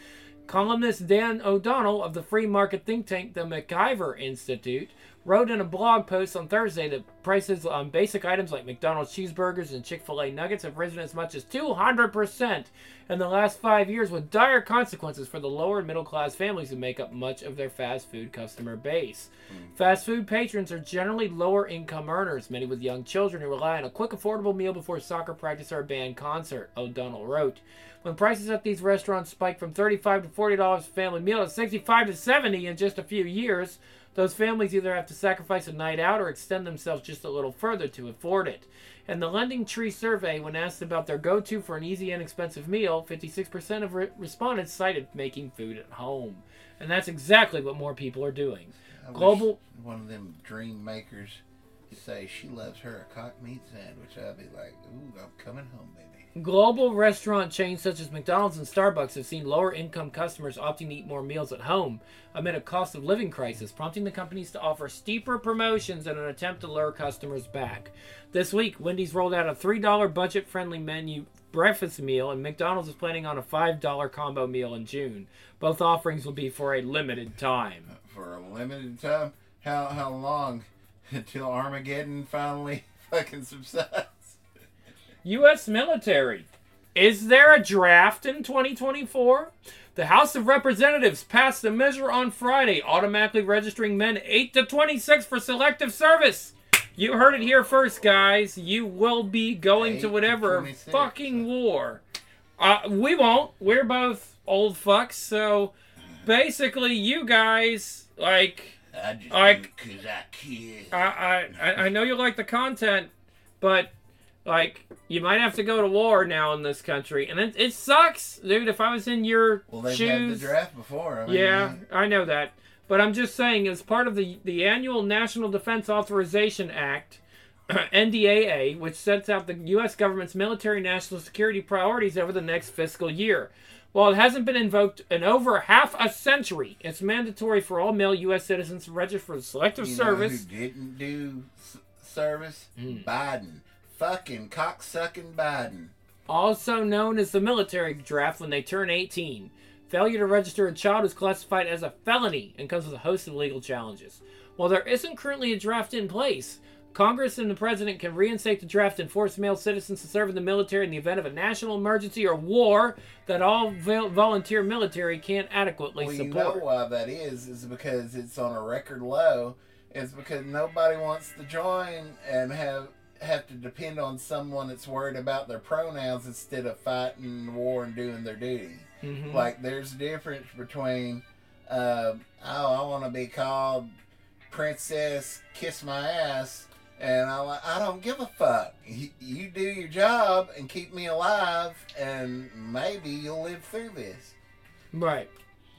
Columnist Dan O'Donnell of the free market think tank, the MacIver Institute, wrote in a blog post on Thursday that prices on basic items like McDonald's cheeseburgers and Chick-fil-A nuggets have risen as much as two hundred percent in the last five years, with dire consequences for the lower and middle-class families who make up much of their fast food customer base. Mm. Fast food patrons are generally lower-income earners, many with young children who rely on a quick, affordable meal before soccer practice or a band concert, O'Donnell wrote. When prices at these restaurants spike from thirty-five dollars to forty dollars a family meal to sixty-five dollars to seventy dollars in just a few years, those families either have to sacrifice a night out or extend themselves just a little further to afford it. In the Lending Tree survey, when asked about their go-to for an easy and inexpensive meal, fifty-six percent of re- respondents cited making food at home. And that's exactly what more people are doing. I Global wish one of them dream makers could say she loves her a cock meat sandwich. I'd be like, ooh, I'm coming home, baby. Global restaurant chains such as McDonald's and Starbucks have seen lower-income customers opting to eat more meals at home amid a cost-of-living crisis, prompting the companies to offer steeper promotions in an attempt to lure customers back. This week, Wendy's rolled out a three dollars budget-friendly menu breakfast meal, and McDonald's is planning on a five dollars combo meal in June. Both offerings will be for a limited time. For a limited time? How how long? Until Armageddon finally fucking subsides? U S military. Is there a draft in twenty twenty-four? The House of Representatives passed a measure on Friday automatically registering men eight to twenty-six for selective service. You heard it here first, guys. You will be going to whatever fucking war. Uh, we won't. We're both old fucks, so basically you guys, like... I just like, because I kid. I, I, I know you like the content, but... Like, you might have to go to war now in this country. And it, it sucks, dude. If I was in your well, they've shoes... had the draft before. I mean, yeah, I know that. But I'm just saying, as part of the, the annual National Defense Authorization Act, N D A A, which sets out the U S government's military national security priorities over the next fiscal year. While it hasn't been invoked in over half a century, it's mandatory for all male U S citizens to register for the selective you service. Know who didn't do s- service? Mm. Biden. Fucking cocksucking Biden. Also known as the military draft when they turn eighteen. Failure to register a child is classified as a felony and comes with a host of legal challenges. While there isn't currently a draft in place, Congress and the President can reinstate the draft and force male citizens to serve in the military in the event of a national emergency or war that all vol- volunteer military can't adequately well, support. You know why that is, is because it's on a record low. It's because nobody wants to join and have... have to depend on someone that's worried about their pronouns instead of fighting the war and doing their duty. Mm-hmm. Like, there's a difference between, uh, oh, I want to be called Princess Kiss My Ass, and I'm like, I don't give a fuck. You, you do your job and keep me alive, and maybe you'll live through this. Right.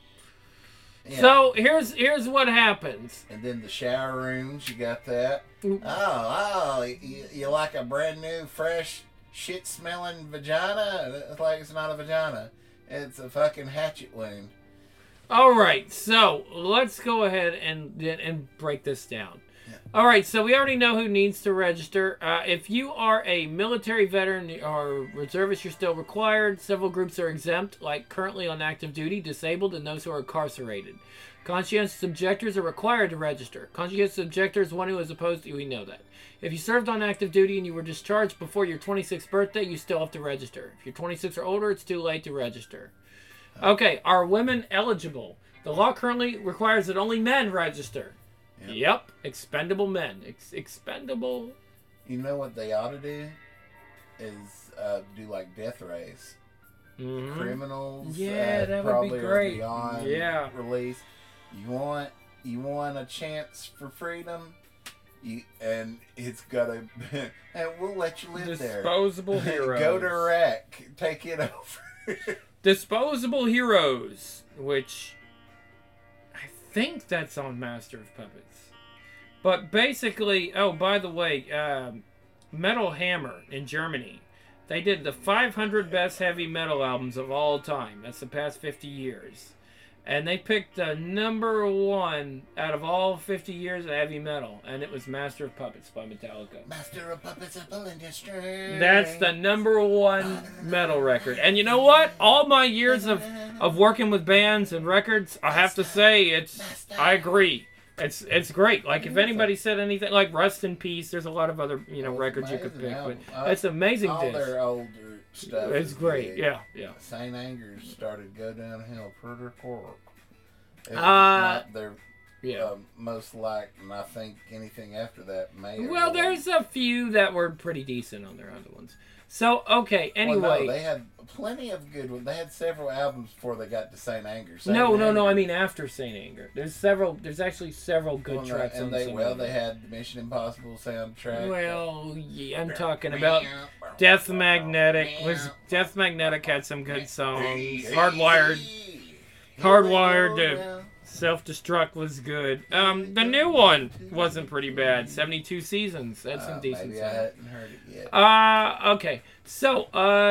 Yeah. So here's here's what happens. And then the shower rooms, you got that. Mm. Oh, oh, you, you like a brand new, fresh, shit-smelling vagina? It's like it's not a vagina. It's a fucking hatchet wound. All right, so let's go ahead and and break this down. Yeah. All right, so we already know who needs to register. Uh, if you are a military veteran or reservist, you're still required. Several groups are exempt, like currently on active duty, disabled, and those who are incarcerated. Conscientious objectors are required to register. Conscientious objector is one who is opposed to... We know that. If you served on active duty and you were discharged before your twenty-sixth birthday, you still have to register. If you're twenty-six or older, it's too late to register. Okay, are women eligible? The law currently requires that only men register. Yep. yep. Expendable men. Ex- expendable. You know what they ought to do? Is uh, do like death race. Mm-hmm. Criminals. Yeah, uh, that would probably be are great. beyond Yeah. release. You want you want a chance for freedom, you and it's gotta, and we'll let you live there. Disposable heroes. Go to Iraq. Take it over. Disposable Heroes, which I think that's on Master of Puppets. But basically, oh, by the way, um, Metal Hammer in Germany, they did the five hundred best heavy metal albums of all time. That's the past fifty years. And they picked the number one out of all fifty years of heavy metal, and it was Master of Puppets by Metallica. Master of Puppets Apple Industry. That's the number one metal record. And you know what? All my years of, of working with bands and records, I have to say, it's I agree. It's it's great. Like, if anybody said anything, like Rust in Peace, there's a lot of other, you know, records you could pick. But it's amazing All disc. their older stuff. It's is great. big. Yeah, yeah. Saint Anger's started to go downhill pretty quick. It was Uh, not their Yeah. uh, most liked, and I think anything after that may have Well, really- there's a few that were pretty decent on their other ones. So, okay, Well, anyway. no, they had plenty of good ones. They had several albums before they got to Saint Anger. Saint no, no, no, I Anger- mean after Saint Anger. There's several, there's actually several good Well, no, tracks on and they Saint well, Anger. they had the Mission Impossible soundtrack. Well, yeah, I'm talking about Death Magnetic. Was Death Magnetic had some good songs. Hardwired, Hardwired to Self-Destruct was good. Um, the new one wasn't pretty bad. seventy-two Seasons. That's some Uh, decent maybe songs. I hadn't heard it yet. Uh, okay. So,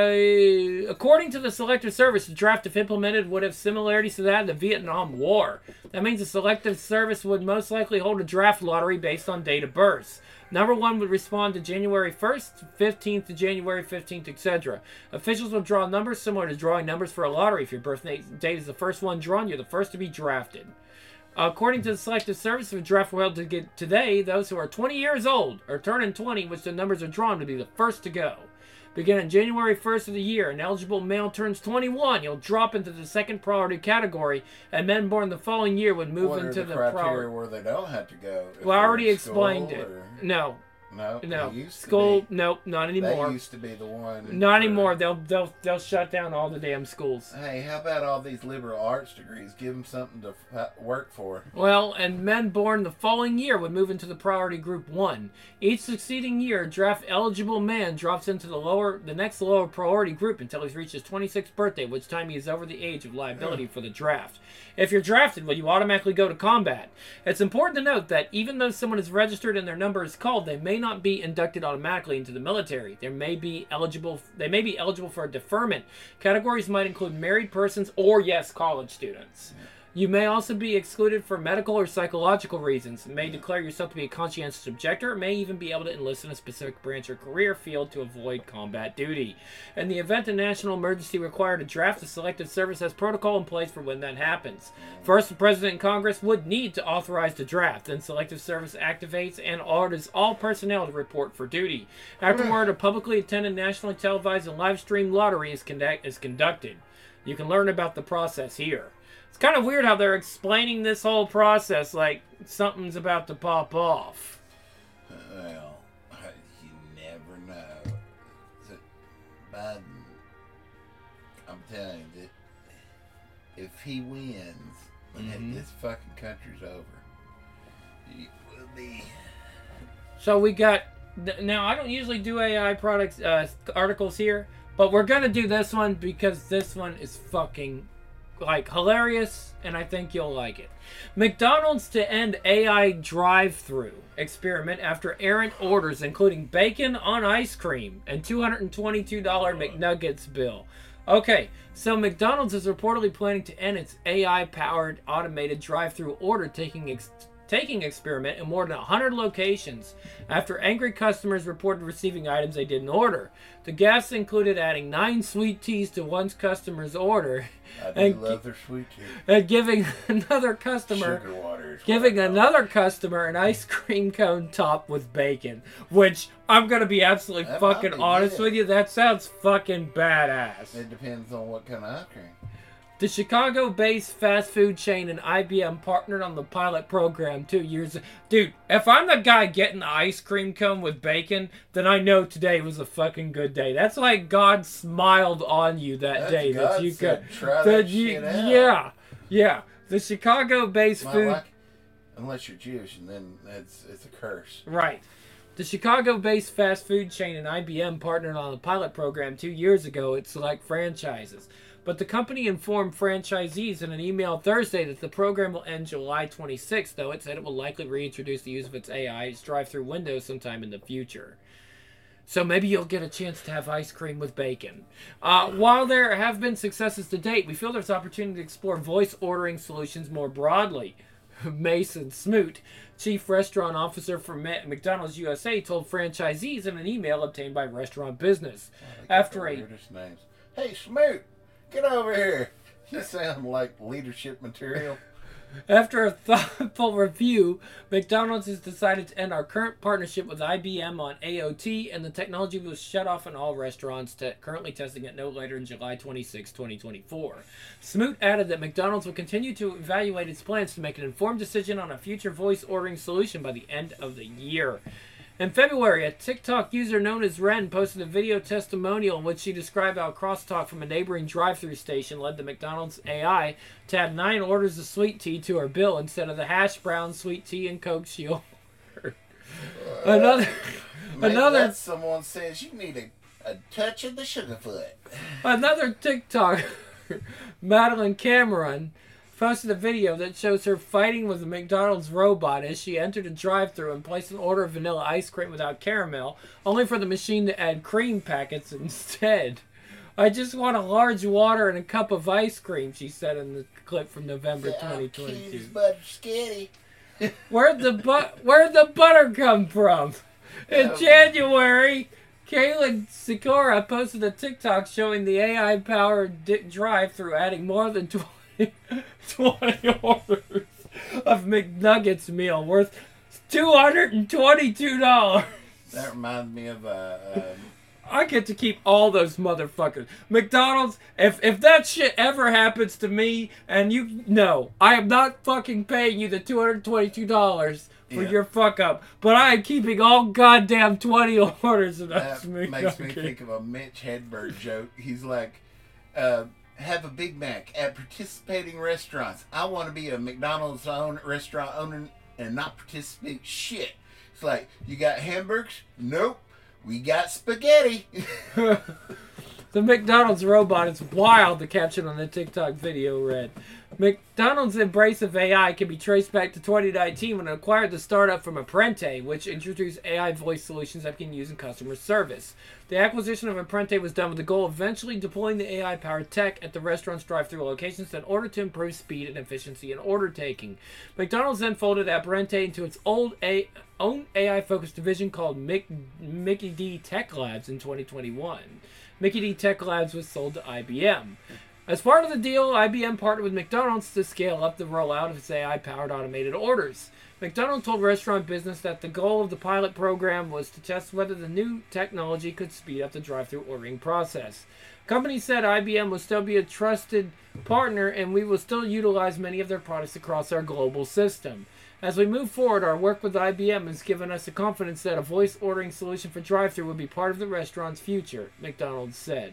uh, according to the Selective Service, the draft, if implemented, would have similarities to that of the Vietnam War. That means the Selective Service would most likely hold a draft lottery based on date of birth. Number one would respond to January first, fifteenth to January fifteenth, et cetera. Officials will draw numbers similar to drawing numbers for a lottery. If your birth date is the first one drawn, you're the first to be drafted. According to the Selective Service, if a draft were held to get today, those who are twenty years old or turning twenty, which the numbers are drawn, to be the first to go. Beginning January first of the year, an eligible male turns twenty-one. He'll drop into the second priority category, and men born the following year would move What are into the the criteria priority. where they don't have to go? If Well, I they're already in explained school it. or- No, No, no. they used to School, be- nope, not They anymore. used to be the one. Not for- anymore. They'll they'll they'll shut down all the damn schools. Hey, how about all these liberal arts degrees? Give them something to f- work for. Well, and men born the following year would move into the priority group one. Each succeeding year, draft eligible man drops into the lower, the next lower priority group until he's reached his twenty-sixth birthday, which time he is over the age of liability for the draft. If you're drafted, well, you automatically go to combat. It's important to note that even though someone is registered and their number is called, they may not be inducted automatically into the military. They may be eligible. They may be eligible for a deferment. Categories might include married persons or, yes, college students. You may also be excluded for medical or psychological reasons. You may declare yourself to be a conscientious objector, or may even be able to enlist in a specific branch or career field to avoid combat duty. In the event a national emergency required a draft, the Selective Service has protocol in place for when that happens. First, the President and Congress would need to authorize the draft. Then Selective Service activates and orders all personnel to report for duty. Afterward, a publicly attended, nationally televised, and live-streamed lottery is, conduct- is conducted. You can learn about the process here. It's kind of weird how they're explaining this whole process like something's about to pop off. Well, you never know. So, Biden, I'm telling you that if he wins, Mhm. and this fucking country's over, it will be. So we got now. I don't usually do A I products uh, articles here, but we're gonna do this one because this one is fucking like hilarious, and I think you'll like it. McDonald's to end A I drive-through experiment after errant orders, including bacon on ice cream and two hundred twenty-two dollars McNuggets bill. Okay, so McDonald's is reportedly planning to end its A I-powered automated drive-through order taking ex- taking experiment in more than one hundred locations after angry customers reported receiving items they didn't order. The gas included adding nine sweet teas to one customer's order I do and, love their sweet tea. and giving another customer Sugar water. is giving what I call another customer an ice cream cone topped with bacon, which I'm gonna be absolutely That might fucking be honest good. with you, that sounds fucking badass. it. It depends on what kind of ice cream. The Chicago-based fast food chain and I B M partnered on the pilot program two years ago. Dude, if I'm the guy getting the ice cream cone with bacon, then I know today was a fucking good day. That's like God smiled on you that That's day that God you said, could. "Try that that you, shit out." Yeah, yeah. The Chicago-based Might food. like it. Unless you're Jewish, and then it's it's a curse. Right. The Chicago-based fast food chain and I B M partnered on the pilot program two years ago at select franchises. But the company informed franchisees in an email Thursday that the program will end July twenty-sixth, though it said it will likely reintroduce the use of its A I's drive-through windows sometime in the future. So maybe you'll get a chance to have ice cream with bacon. Uh, while there have been successes to date, we feel there's opportunity to explore voice ordering solutions more broadly. Mason Smoot, Chief Restaurant Officer for McDonald's U S A, told franchisees in an email obtained by Restaurant Business. Oh, they got After the a weirdest names. Hey, Smoot, get over here. You sound like leadership material. After a thoughtful review, McDonald's has decided to end our current partnership with I B M on A O T, and the technology was shut off in all restaurants, te- currently testing it no later than July twenty-sixth, twenty twenty-four. Smoot added that McDonald's will continue to evaluate its plans to make an informed decision on a future voice ordering solution by the end of the year. In February, a TikTok user known as Ren posted a video testimonial in which she described how crosstalk from a neighboring drive-thru station led the McDonald's A I to add nine orders of sweet tea to her bill instead of the hash brown, sweet tea, and Coke she ordered. Another, Maybe another, that's someone says you need a, a touch of the Sugarfoot. another TikTok, Madeline Cameron, posted a video that shows her fighting with a McDonald's robot as she entered a drive-thru and placed an order of vanilla ice cream without caramel, only for the machine to add cream packets instead. I just want a large water and a cup of ice cream, she said in the clip from November twenty twenty-two. Butter skitty. Where'd the bu- Where'd the butter come from? In Um, January, Kaylin Sikora posted a TikTok showing the A I-powered di- drive-thru adding more than twenty twenty orders of McNuggets meal worth two hundred twenty-two dollars. That reminds me of uh, um, I get to keep all those motherfuckers. McDonald's, if if that shit ever happens to me and you no, I am not fucking paying you the two hundred twenty-two dollars for Yeah. your fuck up, but I am keeping all goddamn twenty orders of that those makes me McNuggets. think of a Mitch Hedberg joke. He's like, uh, have a Big Mac at participating restaurants. I want to be a McDonald's own restaurant owner and not participate shit. It's like, you got hamburgers? Nope. We got spaghetti. The McDonald's robot is wild, the caption on the TikTok video read. McDonald's embrace of A I can be traced back to twenty nineteen when it acquired the startup from Apprente, which introduced A I voice solutions that can use in customer service. The acquisition of Apprente was done with the goal of eventually deploying the A I-powered tech at the restaurant's drive-thru locations in order to improve speed and efficiency in order taking. McDonald's then folded Apprente into its old A- own A I-focused division called Mick- Mickey D Tech Labs in twenty twenty-one. Mickey D Tech Labs was sold to I B M. As part of the deal, I B M partnered with McDonald's to scale up the rollout of its A I-powered automated orders. McDonald's told Restaurant Business that the goal of the pilot program was to test whether the new technology could speed up the drive-thru ordering process. Company said I B M will still be a trusted partner and we will still utilize many of their products across our global system. As we move forward, our work with I B M has given us the confidence that a voice ordering solution for drive-thru will be part of the restaurant's future, McDonald's said.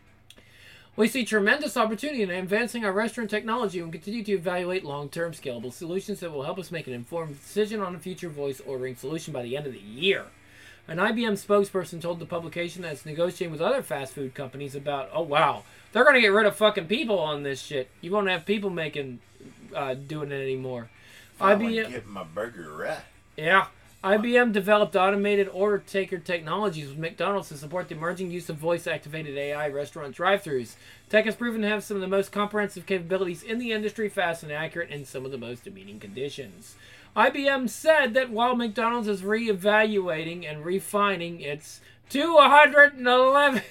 We see tremendous opportunity in advancing our restaurant technology and continue to evaluate long-term scalable solutions that will help us make an informed decision on a future voice ordering solution by the end of the year. An I B M spokesperson told the publication that it's negotiating with other fast food companies about, oh wow, they're going to get rid of fucking people on this shit. You won't have people making, uh, doing it anymore. I I B M, get my burger right. yeah. I B M developed automated order taker technologies with McDonald's to support the emerging use of voice-activated A I restaurant drive-thrus. Tech has proven to have some of the most comprehensive capabilities in the industry, fast and accurate in some of the most demeaning conditions. I B M said that while McDonald's is re-evaluating and refining its two hundred eleven...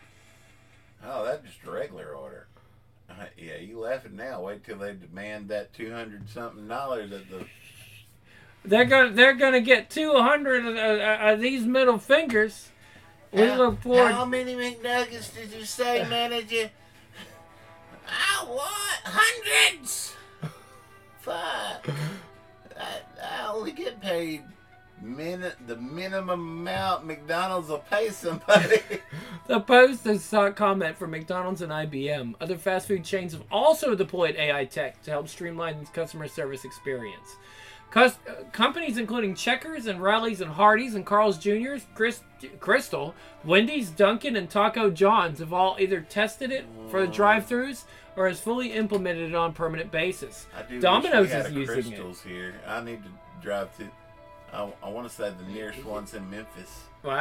Oh, that's just a regular order. Uh, yeah, you laughing now. Wait till they demand that two hundred something dollars at the. They're gonna, they're gonna get two hundred of, of, of these middle fingers. We how, look forward... How many McNuggets did you say, manager? I want hundreds. Fuck. I, I only get paid min- the minimum amount McDonald's will pay somebody. The post has sought comment from McDonald's and I B M. Other fast food chains have also deployed A I tech to help streamline the customer service experience. Cus- uh, companies including Checkers and Rally's and Hardee's and Carl's Junior, Chris- Crystal, Wendy's, Dunkin', and Taco John's have all either tested it for the drive-thrus or has fully implemented it on a permanent basis. I do Domino's wish we had is a using Crystals here. I need to drive to. I, I want to say the nearest one's in Memphis. it. Wow.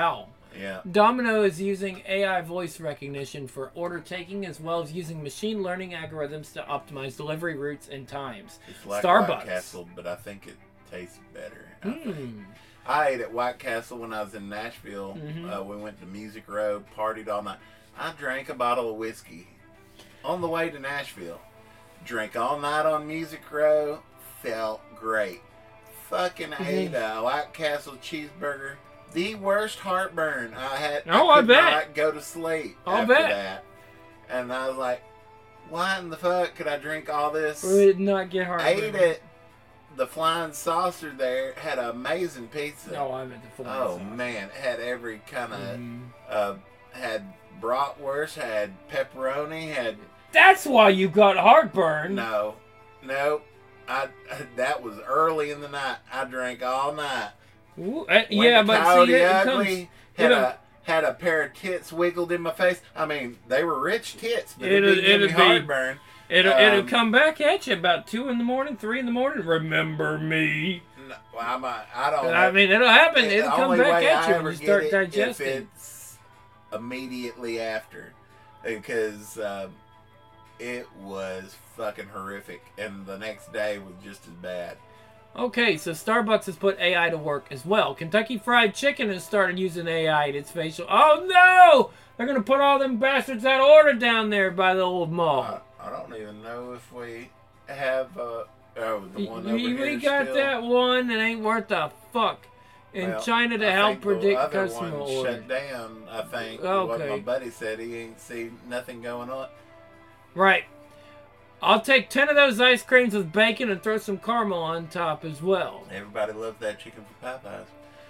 Yeah. Domino is using A I voice recognition for order taking, as well as using machine learning algorithms to optimize delivery routes and times. It's like Starbucks. White Castle, but I think it tastes better. I, think. Mm. I ate at White Castle when I was in Nashville. Mhm. Uh, we went to Music Row, partied all night. I drank a bottle of whiskey on the way to Nashville. Drank all night on Music Row. Felt great. Fucking ate a White Castle cheeseburger. The worst heartburn I had. Oh, I I could bet. not go to sleep I'll after bet. that. And I was like, why in the fuck could I drink all this? Or did not get hard. Ate it. The Flying Saucer there had an amazing pizza. No, I meant the full. Oh man, it had every kind of Mhm. uh, had bratwurst, had pepperoni, had That's why you got heartburn. no, no. I that was early in the night. I drank all night. Ooh, uh, Went yeah, to but Coyote see, it Ugly, comes. had it'll- a had a pair of tits wiggled in my face. I mean, they were rich tits, but It'll- it didn't give me it'll be- heartburn. It'll it'll Um, come back at you about two in the morning, three in the morning. Remember me? No, well, I'm a, I don't. I know. mean, it'll happen. The It'll come only back way at I you ever when you get start it digesting. If it's immediately after, because uh, it was fucking horrific, and the next day was just as bad. Okay, so Starbucks has put A I to work as well. Kentucky Fried Chicken has started using A I in its facial. Oh no! They're gonna put all them bastards out of order down there by the old mall. I, I don't even know if we have uh, oh the one over we here. we got still. that one that ain't worth a fuck in Well, China to I help think the predict other customer one order. shut down. I think what Okay. my buddy said, he ain't seen nothing going on. Right. I'll take ten of those ice creams with bacon and throw some caramel on top as well. Everybody loves that chicken from Popeyes.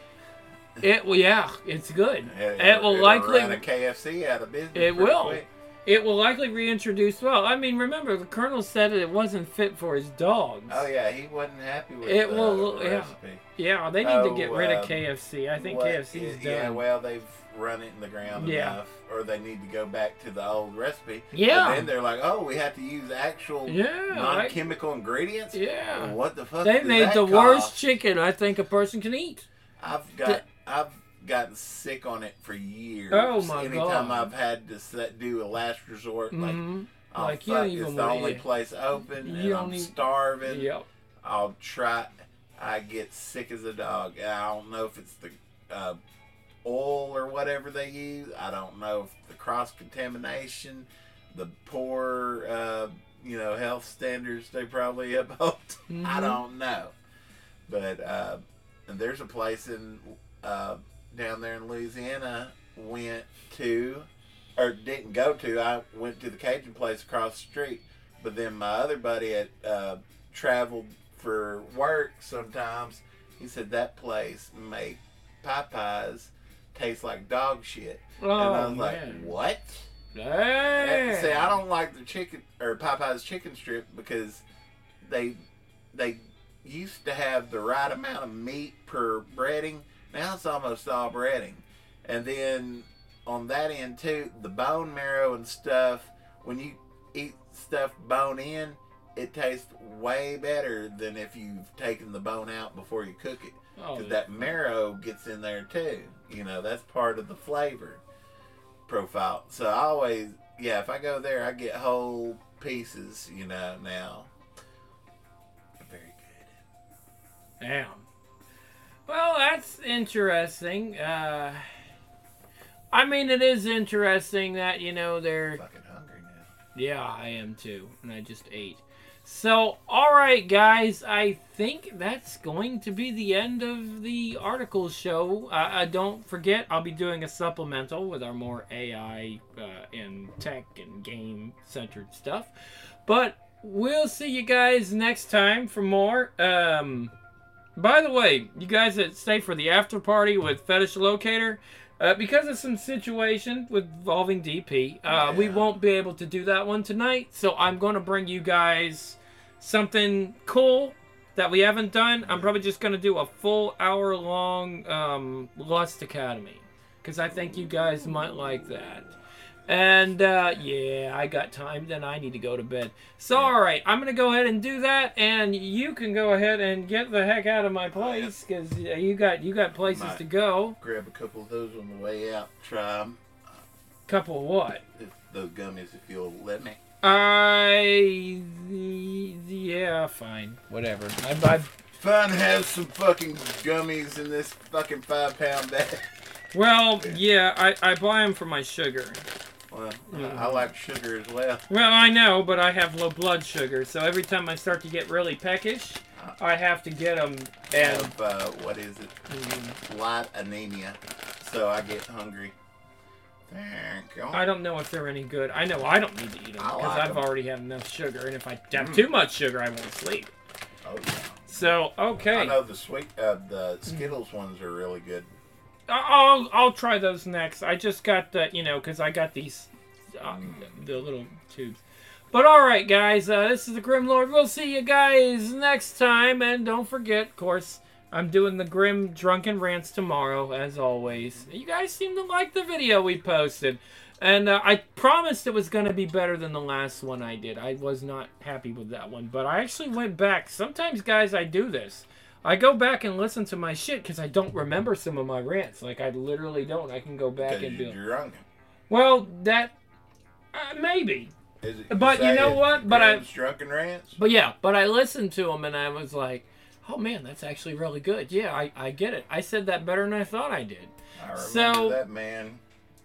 It well, yeah, it's good. It, It will it'll likely run a K F C out of business. It pretty will. quick. It will likely reintroduce. Well, I mean, remember the Colonel said it wasn't fit for his dogs. Oh yeah, he wasn't happy with It the, will- the yeah. recipe. Yeah, they need to Oh, get rid of um, K F C. I think What- K F C's done. Yeah, well, they've run it in the ground Yeah. enough, or they need to go back to the old recipe. Yeah. But then they're like, oh, we have to use actual Yeah, non-chemical ingredients. Yeah. Well, what the fuck? They does made that the cost? worst chicken I think a person can eat. I've got, I've gotten sick on it for years. Oh, my Anytime God. I've had to set, do a last resort, like, Mhm. oh, Like, you fuck, don't even it's the wanna only eat. place open, You and don't I'm even- starving. Yep. I'll try. I get sick as a dog. And I don't know if it's the uh, oil or whatever they use. I don't know if the cross contamination, the poor, uh, you know, health standards they probably uphold. I Mhm. don't know. But uh, and there's a place in uh, down there in Louisiana went to, or didn't go to. I went to the Cajun place across the street. But then my other buddy had uh, traveled for work sometimes. He said that place make Popeyes taste like dog shit. Oh, and I was man. like, what? Damn. See, I don't like the chicken or Popeyes chicken strip because they they used to have the right amount of meat per breading. Now it's almost all breading. And then on that end too, the bone marrow and stuff, when you eat stuff bone in, it tastes way better than if you've taken the bone out before you cook it. Oh, Because that marrow gets in there too. You know, that's part of the flavor profile. So I always, yeah, if I go there, I get whole pieces, you know, now. Very good. Damn. Well, that's interesting. Uh, I mean, it is interesting that, you know, they're... Fucking hungry now. Yeah, I am too. And I just ate. So, alright, guys. I think that's going to be the end of the article show. Uh, uh, don't forget, I'll be doing a supplemental with our more A I uh, and tech and game-centered stuff. But we'll see you guys next time for more. Um, by the way, you guys that stay for the after party with Fetish Locator, Uh, because of some situation with involving D P, uh, we Yeah. won't be able to do that one tonight. So I'm going to bring you guys something cool that we haven't done. I'm probably just going to do a full hour long um, Lust Academy because I think you guys might like that. And, uh, yeah, I got time. Then I need to go to bed. So, all right, I'm going to go ahead and do that. And you can go ahead and get the heck out of my place. Because you got you got places Might to go. Grab a couple of those on the way out. Try 'em. Couple of what? If those gummies, if you'll let me. I... Yeah, fine. Whatever. I, I, Fun to have some fucking gummies in this fucking five pound bag. well, yeah, I, I buy them for my sugar. Well, I, I like sugar as well. Well, I know, but I have low blood sugar, so every time I start to get really peckish, I have to get them. And Of, uh, what is it? mm, Light anemia. So I get hungry. Thank you. I don't know if they're any good. I know I don't need to eat them I because like I've 'em. already had enough sugar, and if I have Mm. too much sugar, I won't sleep. Oh, yeah. So okay, I know the sweet, uh, the Skittles ones are really good. I'll I'll try those next. I just got the you know because I got these uh, the little tubes. But all right, guys, uh, this is the Grim Lord. We'll see you guys next time, and don't forget, of course, I'm doing the Grim Drunken Rants tomorrow, as always. You guys seem to like the video we posted. And uh, I promised it was going to be better than the last one I did. I was not happy with that one. But I actually went back. Sometimes, guys, I do this. I go back and listen to my shit because I don't remember some of my rants. Like, I literally don't. I can go back Because and be you're like, drunk. well, that... Uh, maybe. Is it, But you say know it's what? But I- Grim's Drunken Rants? But yeah, but I listened to them and I was like, oh, man, that's actually really good. Yeah, I, I get it. I said that better than I thought I did. I remember So- that man.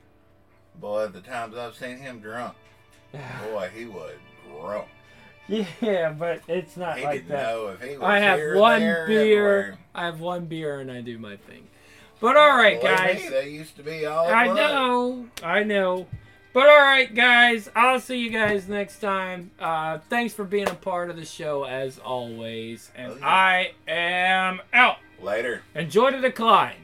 Boy, the times I've seen him drunk. Boy, he was drunk. Yeah, but it's not He like didn't that. know if he was I have here, one there, beer. everywhere. I have one beer and I do my thing. But all right, Believe guys. me, they used to be all I blood. know. I know. But all right, guys. I'll see you guys next time. Uh, thanks for being a part of the show as always. And Oh, yeah. I am out. Later. Enjoy the decline.